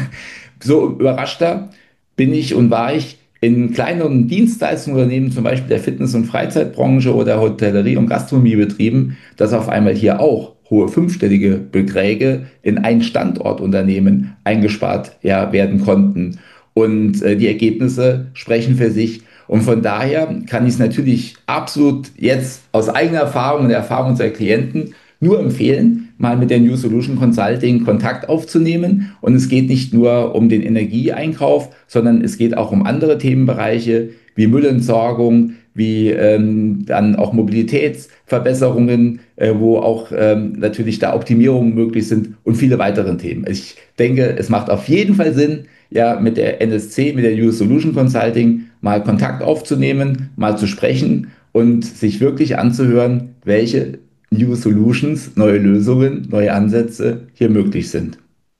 so überraschter bin ich und war ich in kleineren Dienstleistungsunternehmen, zum Beispiel der Fitness- und Freizeitbranche oder Hotellerie- und Gastronomiebetrieben, dass auf einmal hier auch hohe fünfstellige Beträge in ein Standortunternehmen eingespart ja, werden konnten. Und die Ergebnisse sprechen für sich. Und von daher kann ich es natürlich absolut jetzt aus eigener Erfahrung und der Erfahrung unserer Klienten nur empfehlen, mal mit der New Solution Consulting Kontakt aufzunehmen. Und es geht nicht nur um den Energieeinkauf, sondern es geht auch um andere Themenbereiche wie Müllentsorgung, wie dann auch Mobilitätsverbesserungen, wo auch natürlich da Optimierungen möglich sind und viele weitere Themen. Ich denke, es macht auf jeden Fall Sinn, ja, mit der NSC, mit der New Solution Consulting mal Kontakt aufzunehmen, mal zu sprechen und sich wirklich anzuhören, welche New Solutions, neue Lösungen, neue Ansätze hier möglich sind.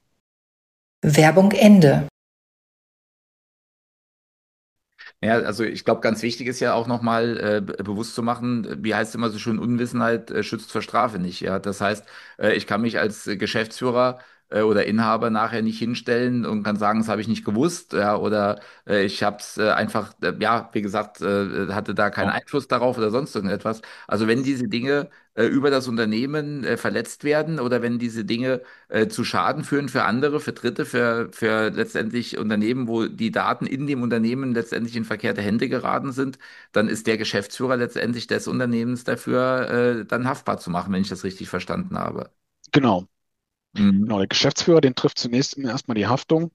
Werbung Ende. Ja, also ich glaube, ganz wichtig ist ja auch nochmal bewusst zu machen, wie heißt es immer so schön, Unwissenheit schützt vor Strafe nicht. Ja, das heißt, ich kann mich als Geschäftsführer oder Inhaber nachher nicht hinstellen und kann sagen, das habe ich nicht gewusst, ja, oder ich habe es einfach, ja, wie gesagt, hatte da keinen Ja. Einfluss darauf oder sonst irgendetwas. Also wenn diese Dinge über das Unternehmen verletzt werden oder wenn diese Dinge zu Schaden führen für andere, für Dritte, für letztendlich Unternehmen, wo die Daten in dem Unternehmen letztendlich in verkehrte Hände geraten sind, dann ist der Geschäftsführer letztendlich des Unternehmens dafür dann haftbar zu machen, wenn ich das richtig verstanden habe. Genau, genau. Mhm. Der Geschäftsführer, den trifft zunächst erstmal die Haftung.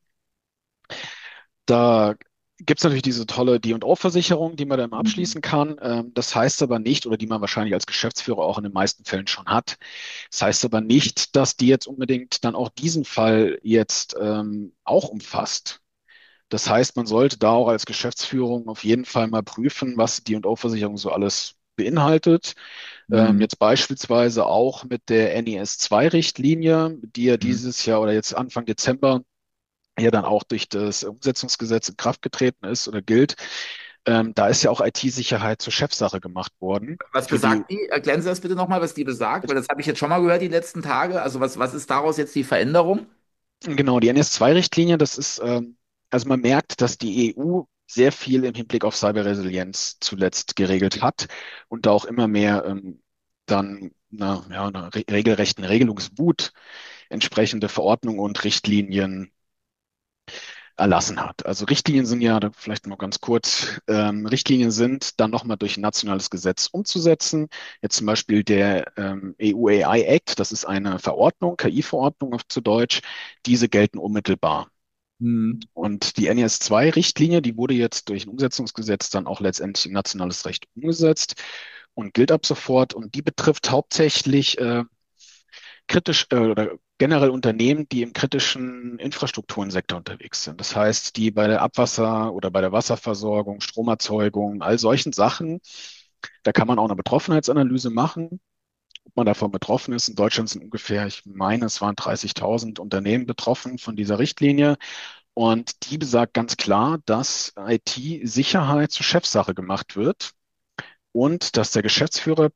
Da gibt es natürlich diese tolle D&O-Versicherung, die man dann abschließen kann. Das heißt aber nicht, oder die man wahrscheinlich als Geschäftsführer auch in den meisten Fällen schon hat. Das heißt aber nicht, dass die jetzt unbedingt dann auch diesen Fall jetzt auch umfasst. Das heißt, man sollte da auch als Geschäftsführung auf jeden Fall mal prüfen, was die D&O-Versicherung so alles beinhaltet. Mhm. Jetzt beispielsweise auch mit der NES-2-Richtlinie, die ja Mhm. dieses Jahr oder jetzt Anfang Dezember ja dann auch durch das Umsetzungsgesetz in Kraft getreten ist oder gilt. Da ist ja auch IT-Sicherheit zur Chefsache gemacht worden. Was Für die, besagt die? Erklären Sie das bitte nochmal, was die besagt, weil das habe ich jetzt schon mal gehört die letzten Tage. Also was ist daraus jetzt die Veränderung? genau, die NS2-Richtlinie, das ist, also man merkt, dass die EU sehr viel im Hinblick auf Cyberresilienz zuletzt geregelt hat und da auch immer mehr dann einer regelrechten Regelungswut entsprechende Verordnungen und Richtlinien erlassen hat. Also Richtlinien sind ja, da vielleicht noch ganz kurz, Richtlinien sind dann nochmal durch ein nationales Gesetz umzusetzen. Jetzt zum Beispiel der EU AI Act, das ist eine Verordnung, KI-Verordnung auf zu Deutsch, diese gelten unmittelbar. Hm. Und die NIS-2-Richtlinie, die wurde jetzt durch ein Umsetzungsgesetz dann auch letztendlich in nationales Recht umgesetzt und gilt ab sofort. Und die betrifft hauptsächlich kritisch oder generell Unternehmen, die im kritischen Infrastrukturensektor unterwegs sind. Das heißt, die bei der Abwasser- oder bei der Wasserversorgung, Stromerzeugung, all solchen Sachen, da kann man auch eine Betroffenheitsanalyse machen, ob man davon betroffen ist. In Deutschland sind ungefähr, ich meine, es waren 30.000 Unternehmen betroffen von dieser Richtlinie. Und die besagt ganz klar, dass IT-Sicherheit zur Chefsache gemacht wird und dass der Geschäftsführer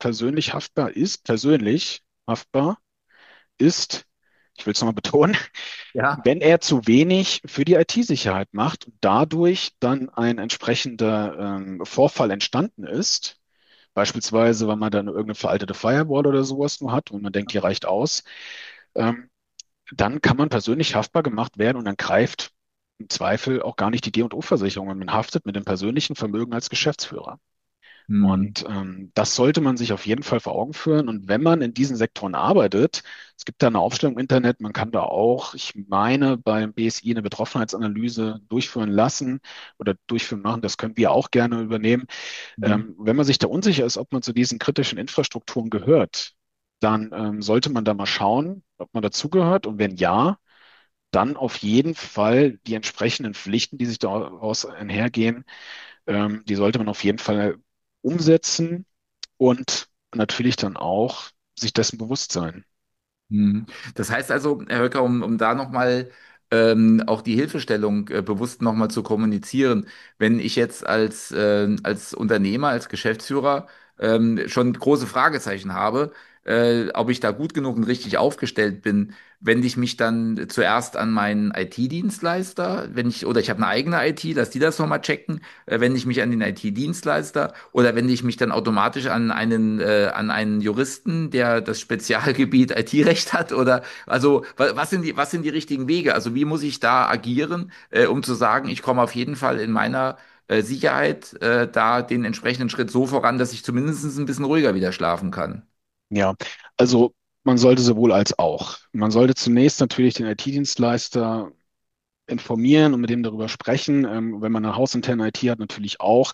persönlich haftbar ist, ich will es nochmal betonen, Ja. wenn er zu wenig für die IT-Sicherheit macht und dadurch dann ein entsprechender Vorfall entstanden ist, beispielsweise, weil man dann irgendeine veraltete Firewall oder sowas nur hat und man denkt, die reicht aus, ähm, dann kann man persönlich haftbar gemacht werden und dann greift im Zweifel auch gar nicht die D&O-Versicherung und man haftet mit dem persönlichen Vermögen als Geschäftsführer. Hm. Und das sollte man sich auf jeden Fall vor Augen führen. Und wenn man in diesen Sektoren arbeitet, es gibt da eine Aufstellung im Internet, man kann da auch, ich meine, beim BSI eine Betroffenheitsanalyse durchführen lassen oder durchführen machen. Das können wir auch gerne übernehmen. Hm. Wenn man sich da unsicher ist, ob man zu diesen kritischen Infrastrukturen gehört, dann sollte man da mal schauen, ob man dazugehört. Und wenn ja, dann auf jeden Fall die entsprechenden Pflichten, die sich daraus einhergehen, die sollte man auf jeden Fall umsetzen und natürlich dann auch sich dessen bewusst sein. Hm. Das heißt also, Herr Höcker, um da nochmal auch die Hilfestellung bewusst nochmal zu kommunizieren, wenn ich jetzt als Unternehmer, als Geschäftsführer schon große Fragezeichen habe, ob ich da gut genug und richtig aufgestellt bin, wende ich mich dann zuerst an meinen IT-Dienstleister, oder ich habe eine eigene IT, dass die das nochmal checken, wende ich mich an den IT-Dienstleister oder wende ich mich dann automatisch an einen Juristen, der das Spezialgebiet IT-Recht hat? Oder also was sind die richtigen Wege? Also wie muss ich da agieren, um zu sagen, ich komme auf jeden Fall in meiner Sicherheit da den entsprechenden Schritt so voran, dass ich zumindest ein bisschen ruhiger wieder schlafen kann? Ja, also man sollte sowohl als auch. Man sollte zunächst natürlich den IT-Dienstleister informieren und mit dem darüber sprechen. Wenn man eine hausinterne IT hat, natürlich auch.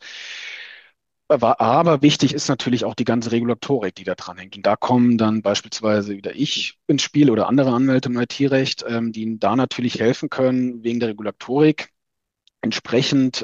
Aber wichtig ist natürlich auch die ganze Regulatorik, die da dran hängt. Und da kommen dann beispielsweise wieder ich ins Spiel oder andere Anwälte im IT-Recht, die Ihnen da natürlich helfen können, wegen der Regulatorik entsprechend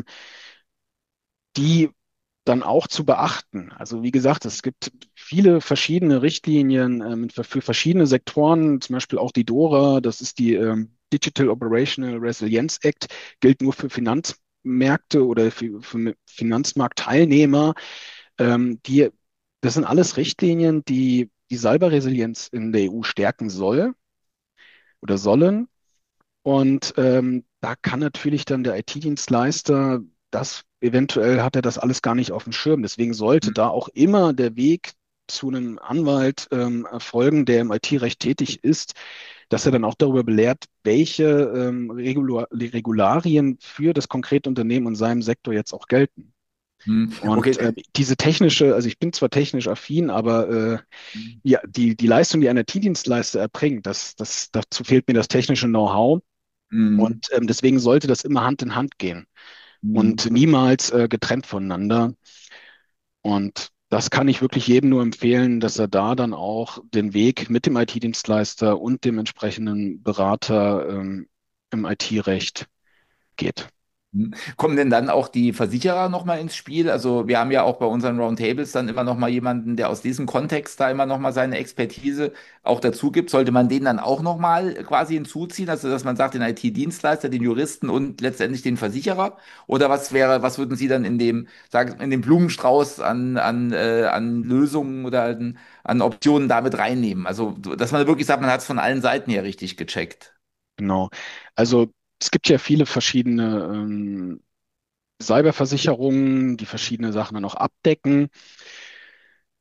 die dann auch zu beachten. Also wie gesagt, es gibt viele verschiedene Richtlinien für verschiedene Sektoren, zum Beispiel auch die DORA, das ist die Digital Operational Resilience Act, gilt nur für Finanzmärkte oder für Finanzmarktteilnehmer. Die, das sind alles Richtlinien, die die Cyberresilienz in der EU stärken soll oder sollen. Und da kann natürlich dann der IT-Dienstleister, das eventuell hat er das alles gar nicht auf dem Schirm. Deswegen sollte da auch immer der Weg zu einem Anwalt erfolgen, der im IT-Recht tätig ist, dass er dann auch darüber belehrt, welche Regularien für das konkrete Unternehmen in seinem Sektor jetzt auch gelten. Hm. Und Okay. diese technische, also ich bin zwar technisch affin, aber ja, die Leistung, die ein IT-Dienstleister erbringt, dazu fehlt mir das technische Know-how. Hm. Und deswegen sollte das immer Hand in Hand gehen Hm. und niemals getrennt voneinander. Und das kann ich wirklich jedem nur empfehlen, dass er da dann auch den Weg mit dem IT-Dienstleister und dem entsprechenden Berater im IT-Recht geht. Hm. Kommen denn dann auch die Versicherer nochmal ins Spiel? Also wir haben ja auch bei unseren Roundtables dann immer nochmal jemanden, der aus diesem Kontext da immer nochmal seine Expertise auch dazu gibt. Sollte man den dann auch nochmal quasi hinzuziehen? Also dass man sagt, den IT-Dienstleister, den Juristen und letztendlich den Versicherer? Oder was würden Sie dann in dem Blumenstrauß an Lösungen oder an Optionen damit reinnehmen? Also dass man wirklich sagt, man hat es von allen Seiten her richtig gecheckt. Genau. Also es gibt ja viele verschiedene Cyberversicherungen, die verschiedene Sachen dann auch abdecken.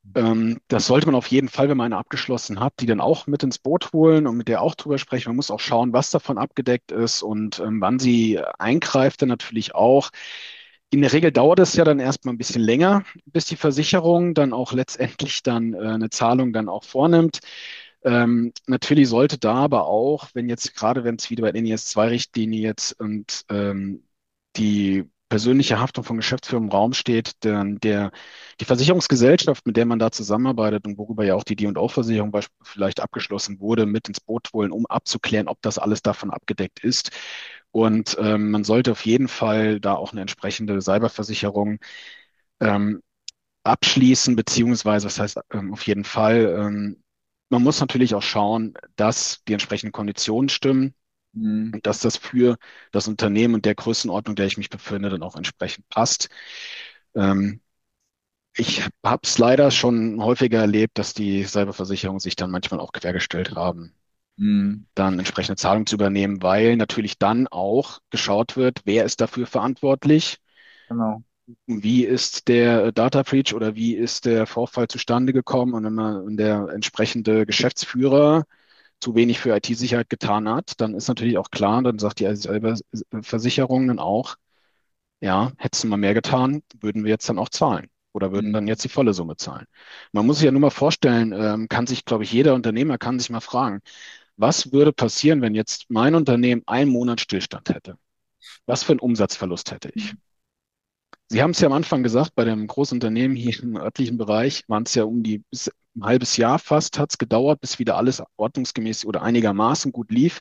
Das sollte man auf jeden Fall, wenn man eine abgeschlossen hat, die dann auch mit ins Boot holen und mit der auch drüber sprechen. Man muss auch schauen, was davon abgedeckt ist und wann sie eingreift, dann natürlich auch. In der Regel dauert es ja dann erstmal ein bisschen länger, bis die Versicherung dann auch letztendlich dann eine Zahlung dann auch vornimmt. Natürlich sollte da aber auch, wenn jetzt gerade, wenn es wieder bei der NIS-2-Richtlinie jetzt und die persönliche Haftung von Geschäftsführern im Raum steht, dann die Versicherungsgesellschaft, mit der man da zusammenarbeitet und worüber ja auch die D&O-Versicherung vielleicht abgeschlossen wurde, mit ins Boot holen, um abzuklären, ob das alles davon abgedeckt ist. Und man sollte auf jeden Fall da auch eine entsprechende Cyberversicherung ähm, abschließen, beziehungsweise, was heißt auf jeden Fall, man muss natürlich auch schauen, dass die entsprechenden Konditionen stimmen Mhm. und dass das für das Unternehmen und der Größenordnung, der ich mich befinde, dann auch entsprechend passt. Ähm, Ich habe es leider schon häufiger erlebt, dass die Cyberversicherungen sich dann manchmal auch quergestellt haben, Mhm. dann entsprechende Zahlungen zu übernehmen, weil natürlich dann auch geschaut wird, wer ist dafür verantwortlich, Genau. wie ist der Data Breach oder wie ist der Vorfall zustande gekommen und wenn der entsprechende Geschäftsführer zu wenig für IT-Sicherheit getan hat, dann ist natürlich auch klar, dann sagt die Versicherung dann auch, ja, hättest du mal mehr getan, würden wir jetzt dann auch zahlen oder würden dann Mhm. jetzt die volle Summe zahlen. Man muss sich ja nur mal vorstellen, kann sich, glaube ich, jeder Unternehmer kann sich mal fragen, was würde passieren, wenn jetzt mein Unternehmen einen Monat Stillstand hätte? Was für einen Umsatzverlust hätte ich? Sie haben es ja am Anfang gesagt, bei dem Großunternehmen hier im örtlichen Bereich waren es ja bis ein halbes Jahr fast, hat es gedauert, bis wieder alles ordnungsgemäß oder einigermaßen gut lief.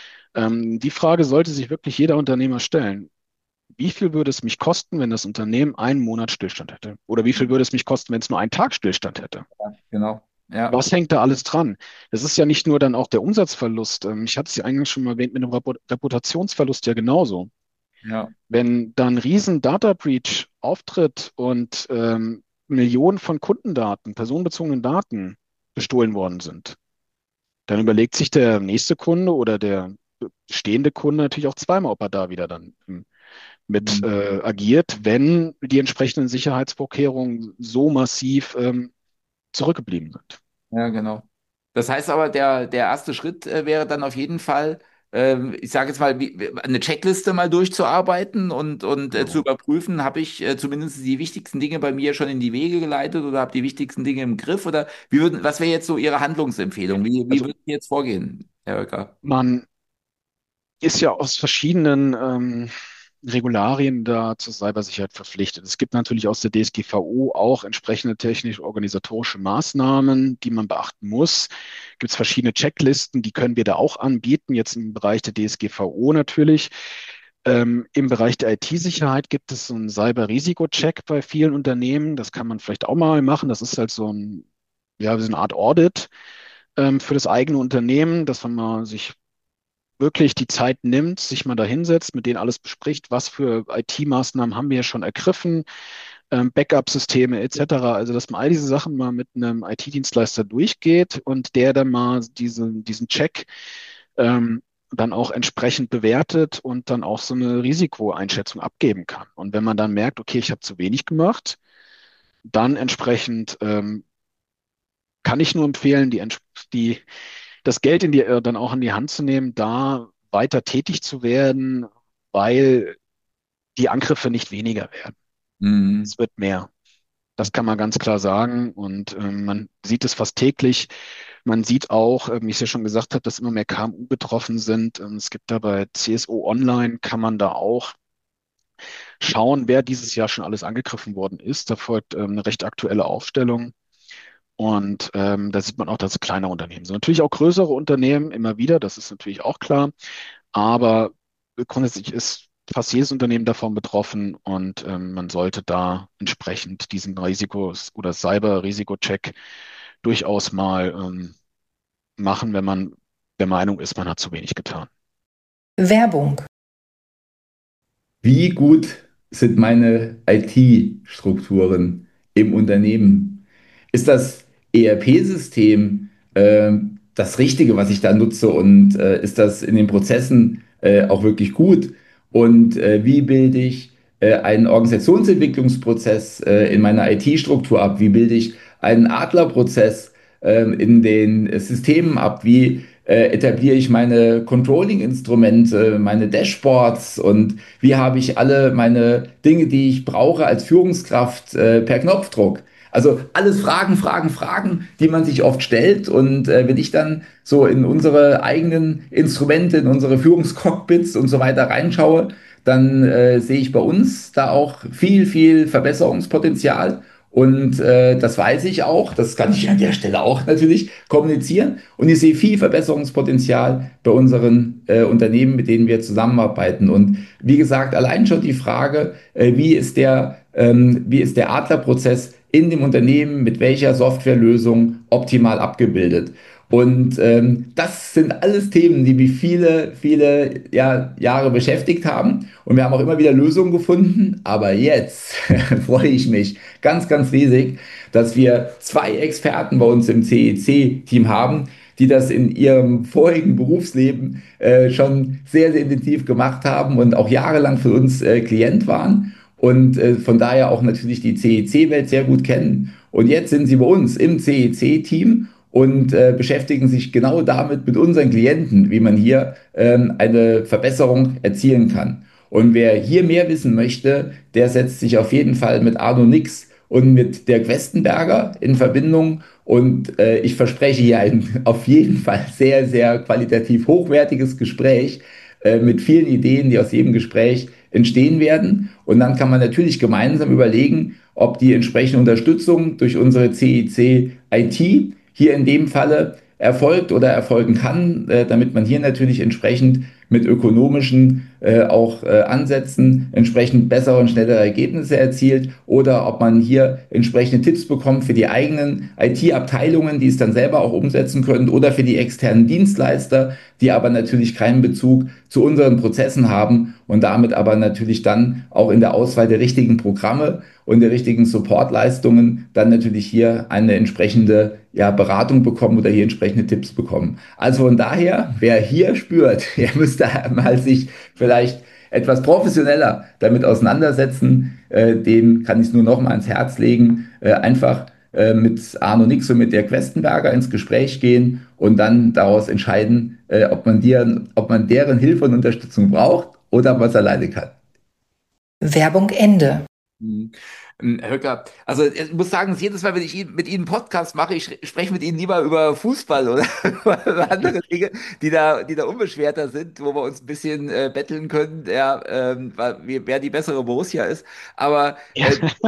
Die Frage sollte sich wirklich jeder Unternehmer stellen. Wie viel würde es mich kosten, wenn das Unternehmen einen Monat Stillstand hätte? Oder wie viel würde es mich kosten, wenn es nur einen Tag Stillstand hätte? Ja, genau. Ja. Was hängt da alles dran? Das ist ja nicht nur dann auch der Umsatzverlust. Ich hatte es ja eingangs schon mal erwähnt, mit dem Reputationsverlust ja genauso. Ja. Wenn da ein riesen Data Breach auftritt und Millionen von Kundendaten, personenbezogenen Daten gestohlen worden sind, dann überlegt sich der nächste Kunde oder der bestehende Kunde natürlich auch zweimal, ob er da wieder dann mit Mhm. agiert, wenn die entsprechenden Sicherheitsvorkehrungen so massiv zurückgeblieben sind. Ja, genau. Das heißt aber, der erste Schritt wäre dann auf jeden Fall, ich sage jetzt mal, eine Checkliste mal durchzuarbeiten und zu Genau. überprüfen, habe ich zumindest die wichtigsten Dinge bei mir schon in die Wege geleitet oder habe die wichtigsten Dinge im Griff oder was wäre jetzt so Ihre Handlungsempfehlung? Wie Also würden Sie jetzt vorgehen, Herr Oecker? man ist ja aus verschiedenen Regularien da zur Cybersicherheit verpflichtet. Es gibt natürlich aus der DSGVO auch entsprechende technisch-organisatorische Maßnahmen, die man beachten muss. Gibt es verschiedene Checklisten, die können wir da auch anbieten, jetzt im Bereich der DSGVO natürlich. Im Bereich der IT-Sicherheit gibt es so einen Cyber-Risiko-Check bei vielen Unternehmen. Das kann man vielleicht auch mal machen. Das ist halt ja, so eine Art Audit für das eigene Unternehmen, dass man mal sich wirklich die Zeit nimmt, sich mal da hinsetzt, mit denen alles bespricht, was für IT-Maßnahmen haben wir ja schon ergriffen, Backup-Systeme etc. Also, dass man all diese Sachen mal mit einem IT-Dienstleister durchgeht und der dann mal diesen Check dann auch entsprechend bewertet und dann auch so eine Risikoeinschätzung abgeben kann. Und wenn man dann merkt, okay, ich habe zu wenig gemacht, dann entsprechend kann ich nur empfehlen, die das Geld dann auch in die Hand zu nehmen, da weiter tätig zu werden, weil die Angriffe nicht weniger werden. Mhm. Es wird mehr. Das kann man ganz klar sagen. Und man sieht es fast täglich. Man sieht auch, wie ich es ja schon gesagt habe, dass immer mehr KMU betroffen sind. Es gibt da bei CSO Online, kann man da auch schauen, wer dieses Jahr schon alles angegriffen worden ist. Da folgt eine recht aktuelle Aufstellung. Und da sieht man auch, dass es kleine Unternehmen sind. Natürlich auch größere Unternehmen immer wieder, das ist natürlich auch klar. Aber grundsätzlich ist fast jedes Unternehmen davon betroffen und man sollte da entsprechend diesen Risikos- oder Cyber-Risiko-Check durchaus mal machen, wenn man der Meinung ist, man hat zu wenig getan. Werbung. Wie gut sind meine IT-Strukturen im Unternehmen? Ist das ERP-System das Richtige, was ich da nutze? Und ist das in den Prozessen auch wirklich gut? Und wie bilde ich einen Organisationsentwicklungsprozess in meiner IT-Struktur ab? Wie bilde ich einen Adlerprozess in den Systemen ab? Wie etabliere ich meine Controlling-Instrumente, meine Dashboards und wie habe ich alle meine Dinge, die ich brauche als Führungskraft per Knopfdruck? Also alles Fragen, Fragen, Fragen, die man sich oft stellt. Und wenn ich dann so in unsere eigenen Instrumente, in unsere Führungscockpits und so weiter reinschaue, dann sehe ich bei uns da auch viel, viel Verbesserungspotenzial. Und das weiß ich auch, das kann ich an der Stelle auch natürlich kommunizieren. Und ich sehe viel Verbesserungspotenzial bei unseren Unternehmen, mit denen wir zusammenarbeiten. Und wie gesagt, allein schon die Frage, wie ist der Adlerprozess in dem Unternehmen mit welcher Softwarelösung optimal abgebildet. Und das sind alles Themen, die mich viele, viele Jahre beschäftigt haben. Und wir haben auch immer wieder Lösungen gefunden. Aber jetzt freue ich mich ganz, ganz riesig, dass wir zwei Experten bei uns im CEC-Team haben, die das in ihrem vorigen Berufsleben schon sehr, sehr intensiv gemacht haben und auch jahrelang für uns Klient waren und von daher auch natürlich die CEC-Welt sehr gut kennen. Und jetzt sind sie bei uns im CEC-Team und beschäftigen sich genau damit mit unseren Klienten, wie man hier eine Verbesserung erzielen kann. Und wer hier mehr wissen möchte, der setzt sich auf jeden Fall mit Arno Nix und mit Dirk Westenberger in Verbindung. Und ich verspreche hier ein auf jeden Fall sehr, sehr qualitativ hochwertiges Gespräch mit vielen Ideen, die aus jedem Gespräch entstehen werden. Und dann kann man natürlich gemeinsam überlegen, ob die entsprechende Unterstützung durch unsere CIC IT hier in dem Falle erfolgt oder erfolgen kann, damit man hier natürlich entsprechend mit ökonomischen auch Ansätzen entsprechend bessere und schnellere Ergebnisse erzielt oder ob man hier entsprechende Tipps bekommt für die eigenen IT-Abteilungen, die es dann selber auch umsetzen können oder für die externen Dienstleister, die aber natürlich keinen Bezug zu unseren Prozessen haben und damit aber natürlich dann auch in der Auswahl der richtigen Programme und der richtigen Supportleistungen dann natürlich hier eine entsprechende Beratung bekommen oder hier entsprechende Tipps bekommen. Also von daher, wer hier spürt, der müsste mal sich vielleicht etwas professioneller damit auseinandersetzen, dem kann ich es nur noch mal ans Herz legen, einfach mit Arno Nix und mit der Questenberger ins Gespräch gehen und dann daraus entscheiden, ob man deren Hilfe und Unterstützung braucht oder ob man es alleine kann. Werbung Ende. Mhm. Höcker, also ich muss sagen, jedes Mal, wenn ich mit Ihnen einen Podcast mache, ich spreche mit Ihnen lieber über Fußball oder über andere Dinge, die da unbeschwerter sind, wo wir uns ein bisschen betteln können, wer die bessere Borussia ist. Aber Ja.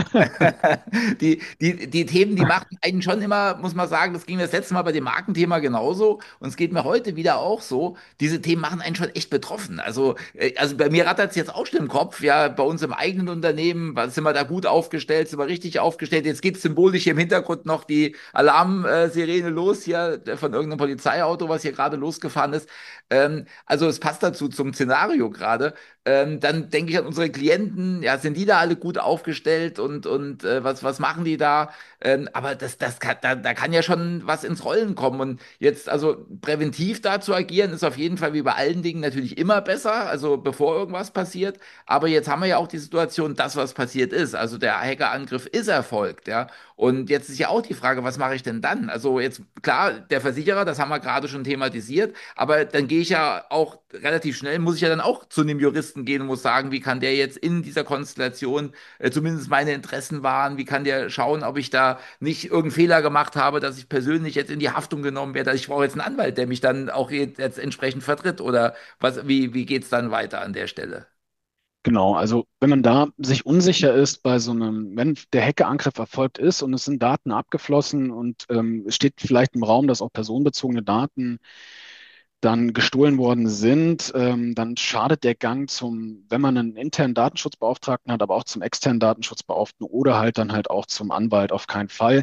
die Themen, die machen einen schon immer, muss man sagen, das ging das letzte Mal bei dem Markenthema genauso und es geht mir heute wieder auch so. Diese Themen machen einen schon echt betroffen. Also bei mir rattert es jetzt auch schon im Kopf, ja, bei uns im eigenen Unternehmen, sind wir da gut aufgestellt, sind wir richtig aufgestellt. Jetzt geht symbolisch hier im Hintergrund noch die Alarmsirene los hier von irgendeinem Polizeiauto, was hier gerade losgefahren ist. Also es passt dazu zum Szenario gerade. Dann denke ich an unsere Klienten, ja, sind die da alle gut aufgestellt und was machen die da? Aber da kann ja schon was ins Rollen kommen. Und jetzt, also präventiv da zu agieren, ist auf jeden Fall wie bei allen Dingen natürlich immer besser, also bevor irgendwas passiert. Aber jetzt haben wir ja auch die Situation, dass was passiert ist. Also der Hackerangriff ist erfolgt, ja. Und jetzt ist ja auch die Frage, was mache ich denn dann? Also jetzt, klar, der Versicherer, das haben wir gerade schon thematisiert, aber dann gehe ich ja auch relativ schnell, muss ich ja dann auch zu einem Juristen gehen und muss sagen, wie kann der jetzt in dieser Konstellation zumindest meine Interessen wahren? Wie kann der schauen, ob ich da nicht irgendeinen Fehler gemacht habe, dass ich persönlich jetzt in die Haftung genommen werde? Ich brauche jetzt einen Anwalt, der mich dann auch jetzt entsprechend vertritt oder wie geht es dann weiter an der Stelle? Genau, also wenn man da sich unsicher ist bei so einem, wenn der Hackerangriff erfolgt ist und es sind Daten abgeflossen und es steht vielleicht im Raum, dass auch personenbezogene Daten dann gestohlen worden sind, dann schadet der Gang zum, wenn man einen internen Datenschutzbeauftragten hat, aber auch zum externen Datenschutzbeauftragten oder halt dann halt auch zum Anwalt auf keinen Fall.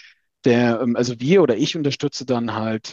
Also wir oder ich unterstütze dann halt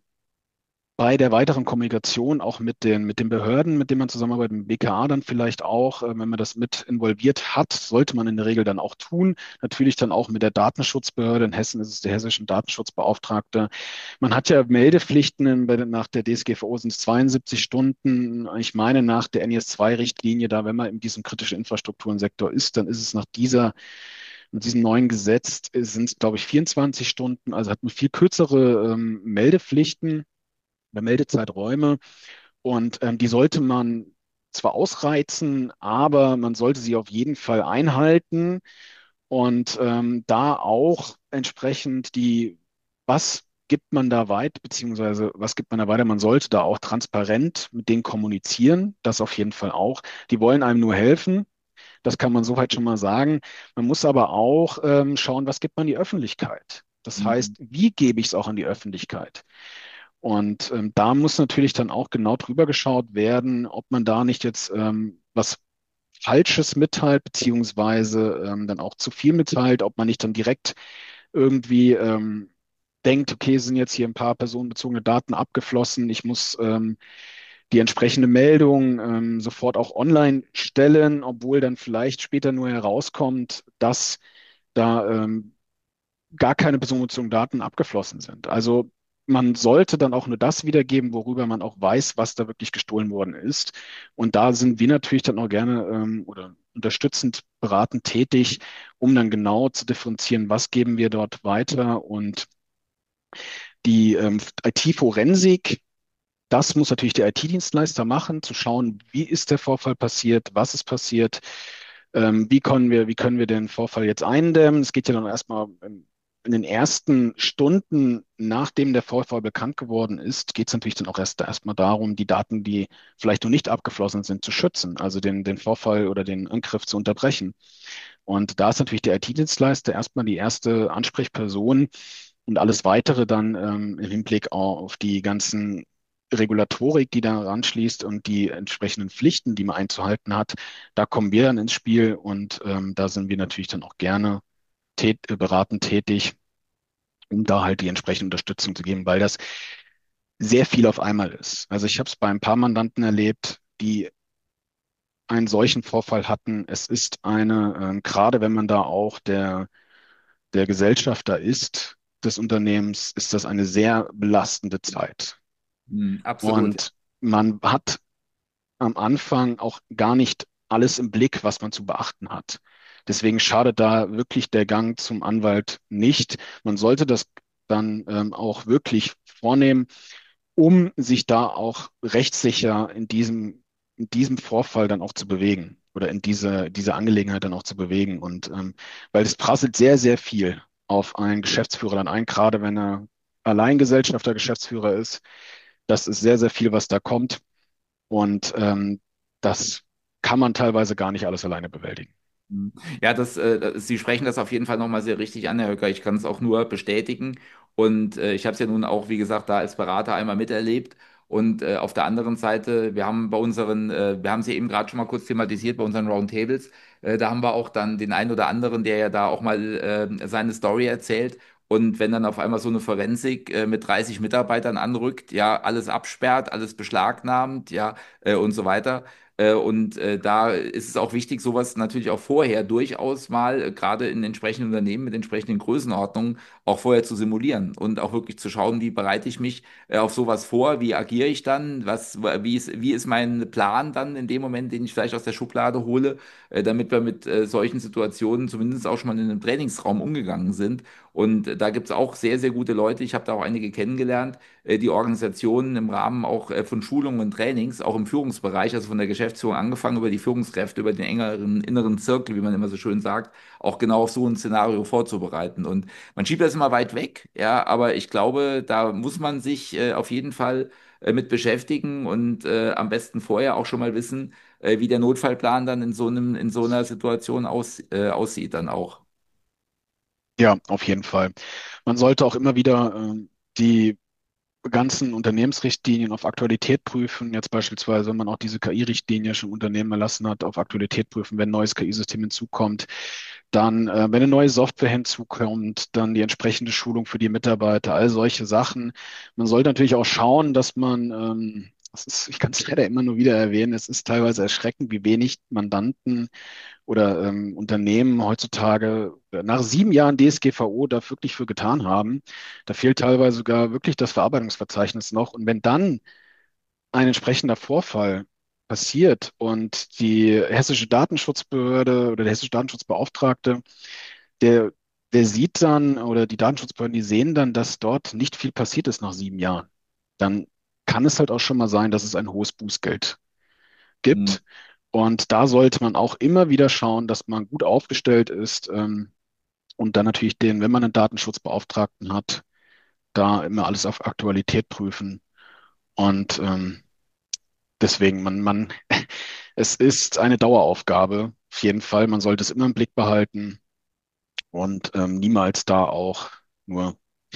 bei der weiteren Kommunikation auch mit den Behörden, mit denen man zusammenarbeitet, mit dem BKA dann vielleicht auch, wenn man das mit involviert hat, sollte man in der Regel dann auch tun. Natürlich dann auch mit der Datenschutzbehörde. In Hessen ist es der hessischen Datenschutzbeauftragte. Man hat ja Meldepflichten nach der DSGVO sind es 72 Stunden. Ich meine, nach der NIS-2-Richtlinie, da wenn man in diesem kritischen Infrastrukturensektor ist, dann ist es nach dieser Mit diesem neuen Gesetz sind es, glaube ich, 24 Stunden, also hat man viel kürzere Meldepflichten oder Meldezeiträume. Und die sollte man zwar ausreizen, aber man sollte sie auf jeden Fall einhalten. Und da auch entsprechend was gibt man da weit, beziehungsweise was gibt man da weiter? Man sollte da auch transparent mit denen kommunizieren, das auf jeden Fall auch. Die wollen einem nur helfen, das kann man soweit schon mal sagen. Man muss aber auch schauen, was gibt man in die Öffentlichkeit? Das Mhm. heißt, wie gebe ich es auch an die Öffentlichkeit? Und da muss natürlich dann auch genau drüber geschaut werden, ob man da nicht jetzt was Falsches mitteilt, beziehungsweise dann auch zu viel mitteilt, ob man nicht dann direkt irgendwie denkt, okay, sind jetzt hier ein paar personenbezogene Daten abgeflossen, ich muss die entsprechende Meldung sofort auch online stellen, obwohl dann vielleicht später nur herauskommt, dass da gar keine personenbezogenen Daten abgeflossen sind. Also man sollte dann auch nur das wiedergeben, worüber man auch weiß, was da wirklich gestohlen worden ist. Und da sind wir natürlich dann auch gerne oder unterstützend beratend tätig, um dann genau zu differenzieren, was geben wir dort weiter. Und die IT-Forensik, das muss natürlich der IT-Dienstleister machen, zu schauen, wie ist der Vorfall passiert, was ist passiert, wie können wir den Vorfall jetzt eindämmen. Es geht ja dann erstmal in den ersten Stunden, nachdem der Vorfall bekannt geworden ist, geht es natürlich dann auch erstmal darum, die Daten, die vielleicht noch nicht abgeflossen sind, zu schützen, also den Vorfall oder den Angriff zu unterbrechen. Und da ist natürlich der IT-Dienstleister erstmal die erste Ansprechperson und alles weitere dann im Hinblick auf die ganzen Regulatorik, die da ranschließt und die entsprechenden Pflichten, die man einzuhalten hat, da kommen wir dann ins Spiel und da sind wir natürlich dann auch gerne beratend tätig, um da halt die entsprechende Unterstützung zu geben, weil das sehr viel auf einmal ist. Also ich habe es bei ein paar Mandanten erlebt, die einen solchen Vorfall hatten. Es ist gerade wenn man da auch der Gesellschafter ist, des Unternehmens, ist das eine sehr belastende Zeit. Mhm. Absolut. Und man hat am Anfang auch gar nicht alles im Blick, was man zu beachten hat. Deswegen schadet da wirklich der Gang zum Anwalt nicht. Man sollte das dann auch wirklich vornehmen, um sich da auch rechtssicher in diesem Vorfall dann auch zu bewegen oder in diese Angelegenheit dann auch zu bewegen. Und weil es prasselt sehr, sehr viel auf einen Geschäftsführer dann ein, gerade wenn er Alleingesellschafter, Geschäftsführer ist. Das ist sehr, sehr viel, was da kommt. Und das kann man teilweise gar nicht alles alleine bewältigen. Mhm. Ja, Sie sprechen das auf jeden Fall nochmal sehr richtig an, Herr Höcker. Ich kann es auch nur bestätigen. Und ich habe es ja nun auch, wie gesagt, da als Berater einmal miterlebt. Und auf der anderen Seite, wir haben es ja eben gerade schon mal kurz thematisiert bei unseren Roundtables. Da haben wir auch dann den einen oder anderen, der ja da auch mal seine Story erzählt. Und wenn dann auf einmal so eine Forensik mit 30 Mitarbeitern anrückt, ja, alles absperrt, alles beschlagnahmt, ja, und so weiter. Da ist es auch wichtig, sowas natürlich auch vorher durchaus mal, gerade in entsprechenden Unternehmen mit entsprechenden Größenordnungen, auch vorher zu simulieren und auch wirklich zu schauen, wie bereite ich mich auf sowas vor, wie agiere ich dann, wie ist mein Plan dann in dem Moment, den ich vielleicht aus der Schublade hole, damit wir mit solchen Situationen zumindest auch schon mal in einem Trainingsraum umgegangen sind. Und da gibt es auch sehr, sehr gute Leute. Ich habe da auch einige kennengelernt, die Organisationen im Rahmen auch von Schulungen und Trainings, auch im Führungsbereich, also von der Geschäftsführung angefangen über die Führungskräfte, über den engeren inneren Zirkel, wie man immer so schön sagt, auch genau auf so ein Szenario vorzubereiten. Und man schiebt das immer weit weg, ja, aber ich glaube, da muss man sich auf jeden Fall mit beschäftigen und am besten vorher auch schon mal wissen, wie der Notfallplan dann in so einer Situation aussieht dann auch. Ja, auf jeden Fall. Man sollte auch immer wieder die ganzen Unternehmensrichtlinien auf Aktualität prüfen. Jetzt beispielsweise, wenn man auch diese KI-Richtlinie schon Unternehmen erlassen hat, auf Aktualität prüfen, wenn ein neues KI-System hinzukommt. Dann, wenn eine neue Software hinzukommt, dann die entsprechende Schulung für die Mitarbeiter, all solche Sachen. Man sollte natürlich auch schauen, dass man, ich kann es leider immer nur wieder erwähnen, es ist teilweise erschreckend, wie wenig Mandanten oder Unternehmen heutzutage nach 7 Jahren DSGVO da wirklich für getan haben. Da fehlt teilweise sogar wirklich das Verarbeitungsverzeichnis noch. Und wenn dann ein entsprechender Vorfall passiert und die hessische Datenschutzbehörde oder der hessische Datenschutzbeauftragte der, der sieht dann, oder die Datenschutzbehörden, die sehen dann, dass dort nicht viel passiert ist nach 7 Jahren. Dann kann es halt auch schon mal sein, dass es ein hohes Bußgeld Mhm. gibt. Und da sollte man auch immer wieder schauen, dass man gut aufgestellt ist, und dann natürlich den, wenn man einen Datenschutzbeauftragten hat, da immer alles auf Aktualität prüfen. Und deswegen, es ist eine Daueraufgabe, auf jeden Fall. Man sollte es immer im Blick behalten und niemals da auch nur.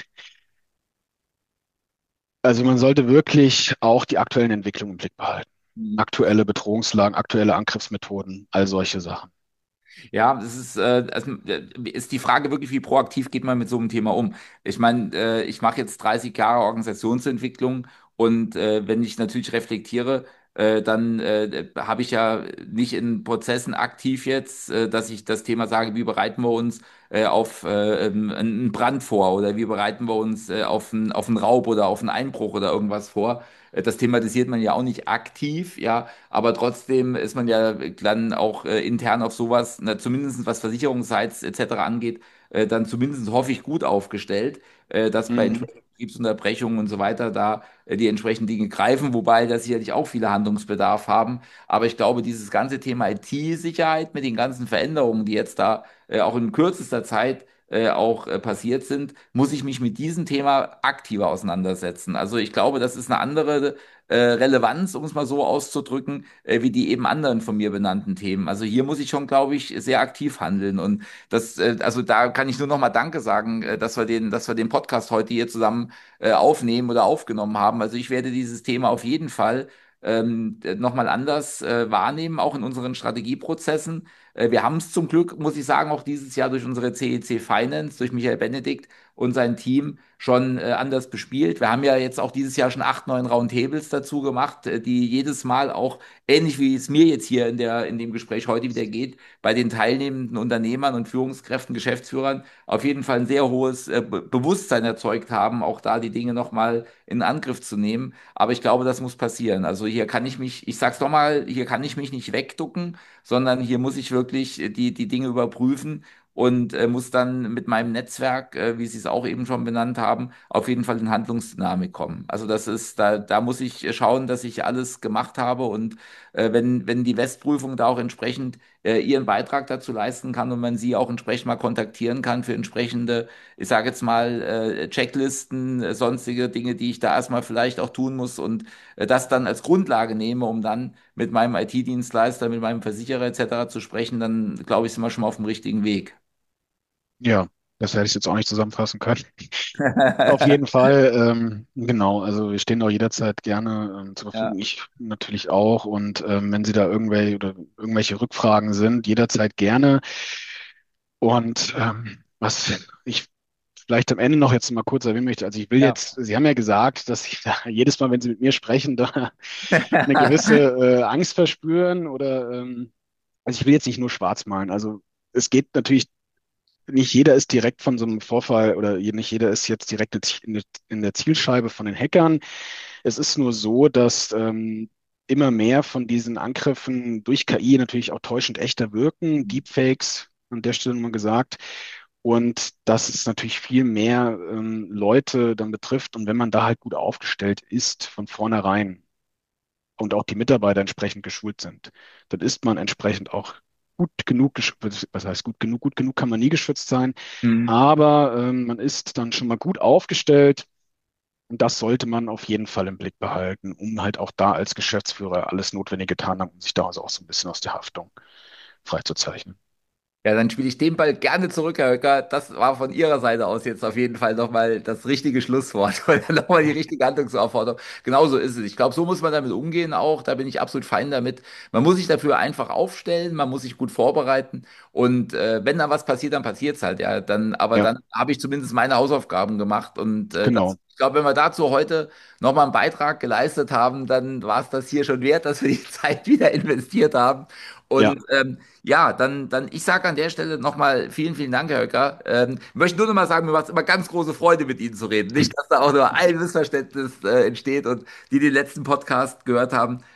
Also man sollte wirklich auch die aktuellen Entwicklungen im Blick behalten. Mhm. Aktuelle Bedrohungslagen, aktuelle Angriffsmethoden, all solche Sachen. Ja, ist die Frage wirklich, wie proaktiv geht man mit so einem Thema um? Ich meine, ich mache jetzt 30 Jahre Organisationsentwicklung und wenn ich natürlich reflektiere, dann habe ich ja nicht in Prozessen aktiv jetzt, dass ich das Thema sage, wie bereiten wir uns auf einen Brand vor oder wie bereiten wir uns auf einen Raub oder auf einen Einbruch oder irgendwas vor. Das thematisiert man ja auch nicht aktiv, ja, aber trotzdem ist man ja dann auch intern auf sowas, na, zumindest was Versicherungsseits etc. angeht, dann zumindest hoffe ich gut aufgestellt, dass bei Mhm. entsprechenden Betriebsunterbrechungen und so weiter da die entsprechenden Dinge greifen, wobei da sicherlich auch viele Handlungsbedarf haben. Aber ich glaube, dieses ganze Thema IT-Sicherheit mit den ganzen Veränderungen, die jetzt da auch in kürzester Zeit auch passiert sind, muss ich mich mit diesem Thema aktiver auseinandersetzen. Also ich glaube, das ist eine andere Relevanz, um es mal so auszudrücken, wie die eben anderen von mir benannten Themen. Also hier muss ich schon, glaube ich, sehr aktiv handeln. Und also da kann ich nur noch mal Danke sagen, dass wir den Podcast heute hier zusammen aufnehmen oder aufgenommen haben. Also ich werde dieses Thema auf jeden Fall nochmal anders wahrnehmen, auch in unseren Strategieprozessen. Wir haben es zum Glück, muss ich sagen, auch dieses Jahr durch unsere CEC Finance, durch Michael Benedikt und sein Team schon anders bespielt. Wir haben ja jetzt auch dieses Jahr schon 8, 9 Roundtables dazu gemacht, die jedes Mal auch, ähnlich wie es mir jetzt hier in dem Gespräch heute wieder geht, bei den teilnehmenden Unternehmern und Führungskräften, Geschäftsführern auf jeden Fall ein sehr hohes Bewusstsein erzeugt haben, auch da die Dinge nochmal in Angriff zu nehmen. Aber ich glaube, das muss passieren. Also hier kann ich mich, ich sag's nochmal, hier kann ich mich nicht wegducken, sondern hier muss ich wirklich die Dinge überprüfen und muss dann mit meinem Netzwerk, wie Sie es auch eben schon benannt haben, auf jeden Fall in Handlungsdynamik kommen. Also da muss ich schauen, dass ich alles gemacht habe und wenn die Westprüfung da auch entsprechend ihren Beitrag dazu leisten kann und man sie auch entsprechend mal kontaktieren kann für entsprechende, ich sage jetzt mal, Checklisten, sonstige Dinge, die ich da erstmal vielleicht auch tun muss und das dann als Grundlage nehme, um dann mit meinem IT-Dienstleister, mit meinem Versicherer etc. zu sprechen, dann glaube ich, sind wir schon mal auf dem richtigen Weg. Ja, das hätte ich jetzt auch nicht zusammenfassen können. Auf jeden Fall, genau. Also wir stehen auch jederzeit gerne zur Ja. Verfügung. Ich natürlich auch. Und wenn Sie da irgendwelche Rückfragen sind, jederzeit gerne. Und was ich vielleicht am Ende noch jetzt mal kurz erwähnen möchte, also ich will Ja. jetzt, Sie haben ja gesagt, dass Sie da jedes Mal, wenn Sie mit mir sprechen, da eine gewisse Angst verspüren oder also ich will jetzt nicht nur schwarz malen. Also es geht natürlich, nicht jeder ist direkt von so einem Vorfall oder nicht jeder ist jetzt direkt in der Zielscheibe von den Hackern. Es ist nur so, dass immer mehr von diesen Angriffen durch KI natürlich auch täuschend echter wirken, Deepfakes an der Stelle nochmal gesagt. Und dass es natürlich viel mehr Leute dann betrifft. Und wenn man da halt gut aufgestellt ist von vornherein und auch die Mitarbeiter entsprechend geschult sind, dann ist man entsprechend auch gut genug geschützt. Was heißt gut genug? Gut genug kann man nie geschützt sein, Hm. aber man ist dann schon mal gut aufgestellt. Und das sollte man auf jeden Fall im Blick behalten, um halt auch da als Geschäftsführer alles Notwendige getan haben, um sich da also auch so ein bisschen aus der Haftung freizuzeichnen. Ja, dann spiele ich den Ball gerne zurück, Herr Höcker. Das war von Ihrer Seite aus jetzt auf jeden Fall nochmal das richtige Schlusswort oder nochmal die richtige Handlungsaufforderung. Genauso ist es. Ich glaube, so muss man damit umgehen auch. Da bin ich absolut fein damit. Man muss sich dafür einfach aufstellen, man muss sich gut vorbereiten und wenn da was passiert, dann passiert's halt. Ja, aber Ja, dann habe ich zumindest meine Hausaufgaben gemacht und genau. ich glaube, wenn wir dazu heute nochmal einen Beitrag geleistet haben, dann war es das hier schon wert, dass wir die Zeit wieder investiert haben. Ja, Und ja, ich sage an der Stelle nochmal vielen, vielen Dank, Herr Höcker. Möchte nur noch mal sagen, mir macht es immer ganz große Freude, mit Ihnen zu reden. Nicht, dass da auch nur ein Missverständnis entsteht und die den letzten Podcast gehört haben,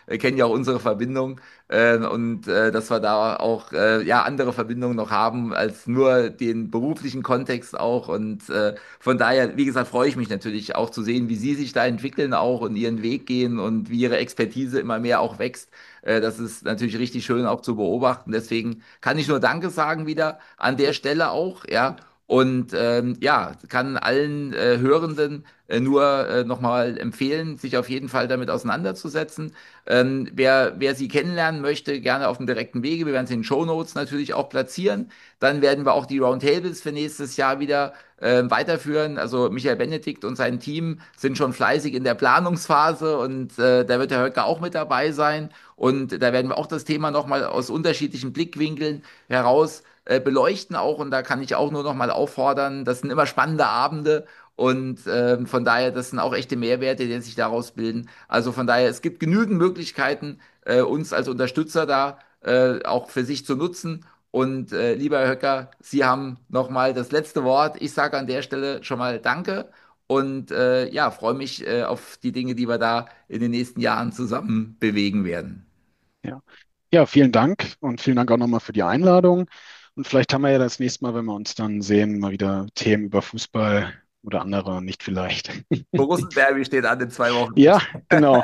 kennen ja auch unsere Verbindung und dass wir da auch ja andere Verbindungen noch haben als nur den beruflichen Kontext auch. Und von daher, wie gesagt, freue ich mich natürlich auch zu sehen, wie Sie sich da entwickeln auch und Ihren Weg gehen und wie Ihre Expertise immer mehr auch wächst. Das ist natürlich richtig schön auch zu beobachten. Deswegen kann ich nur Danke sagen wieder an der Stelle auch, ja. Und ja, kann allen Hörenden nur nochmal empfehlen, sich auf jeden Fall damit auseinanderzusetzen. Wer Sie kennenlernen möchte, gerne auf dem direkten Wege. Wir werden es in den Shownotes natürlich auch platzieren. Dann werden wir auch die Roundtables für nächstes Jahr wieder weiterführen. Also Michael Benedikt und sein Team sind schon fleißig in der Planungsphase und da wird der Höcker auch mit dabei sein. Und da werden wir auch das Thema nochmal aus unterschiedlichen Blickwinkeln heraus beleuchten auch. Und da kann ich auch nur nochmal auffordern, das sind immer spannende Abende. Und von daher, das sind auch echte Mehrwerte, die sich daraus bilden. Also von daher, es gibt genügend Möglichkeiten, uns als Unterstützer da auch für sich zu nutzen. Und lieber Herr Höcker, Sie haben nochmal das letzte Wort. Ich sage an der Stelle schon mal Danke und ja, freue mich auf die Dinge, die wir da in den nächsten Jahren zusammen bewegen werden. Ja. Ja, vielen Dank und vielen Dank auch nochmal für die Einladung. Und vielleicht haben wir ja das nächste Mal, wenn wir uns dann sehen, mal wieder Themen über Fußball oder andere, nicht vielleicht. Borussen-Derby steht an in 2 Wochen. Ja, genau.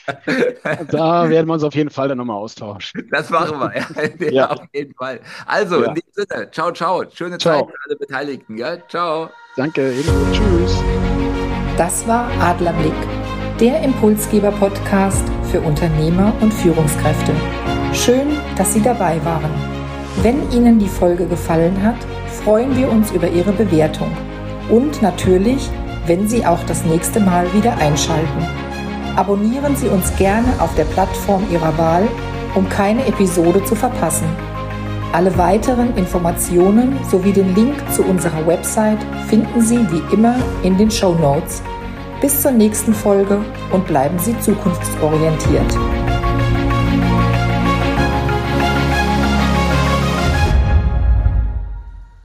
Da werden wir uns auf jeden Fall dann nochmal austauschen. Das machen wir, ja, Ja, auf jeden Fall. Also, ja. in dem Sinne, ciao, ciao. Schöne Zeit Ciao. für alle Beteiligten. Ja? Ciao. Danke, ebenso. Tschüss. Das war Adlerblick, der Impulsgeber-Podcast für Unternehmer und Führungskräfte. Schön, dass Sie dabei waren. Wenn Ihnen die Folge gefallen hat, freuen wir uns über Ihre Bewertung. Und natürlich, wenn Sie auch das nächste Mal wieder einschalten. Abonnieren Sie uns gerne auf der Plattform Ihrer Wahl, um keine Episode zu verpassen. Alle weiteren Informationen sowie den Link zu unserer Website finden Sie wie immer in den Shownotes. Bis zur nächsten Folge und bleiben Sie zukunftsorientiert.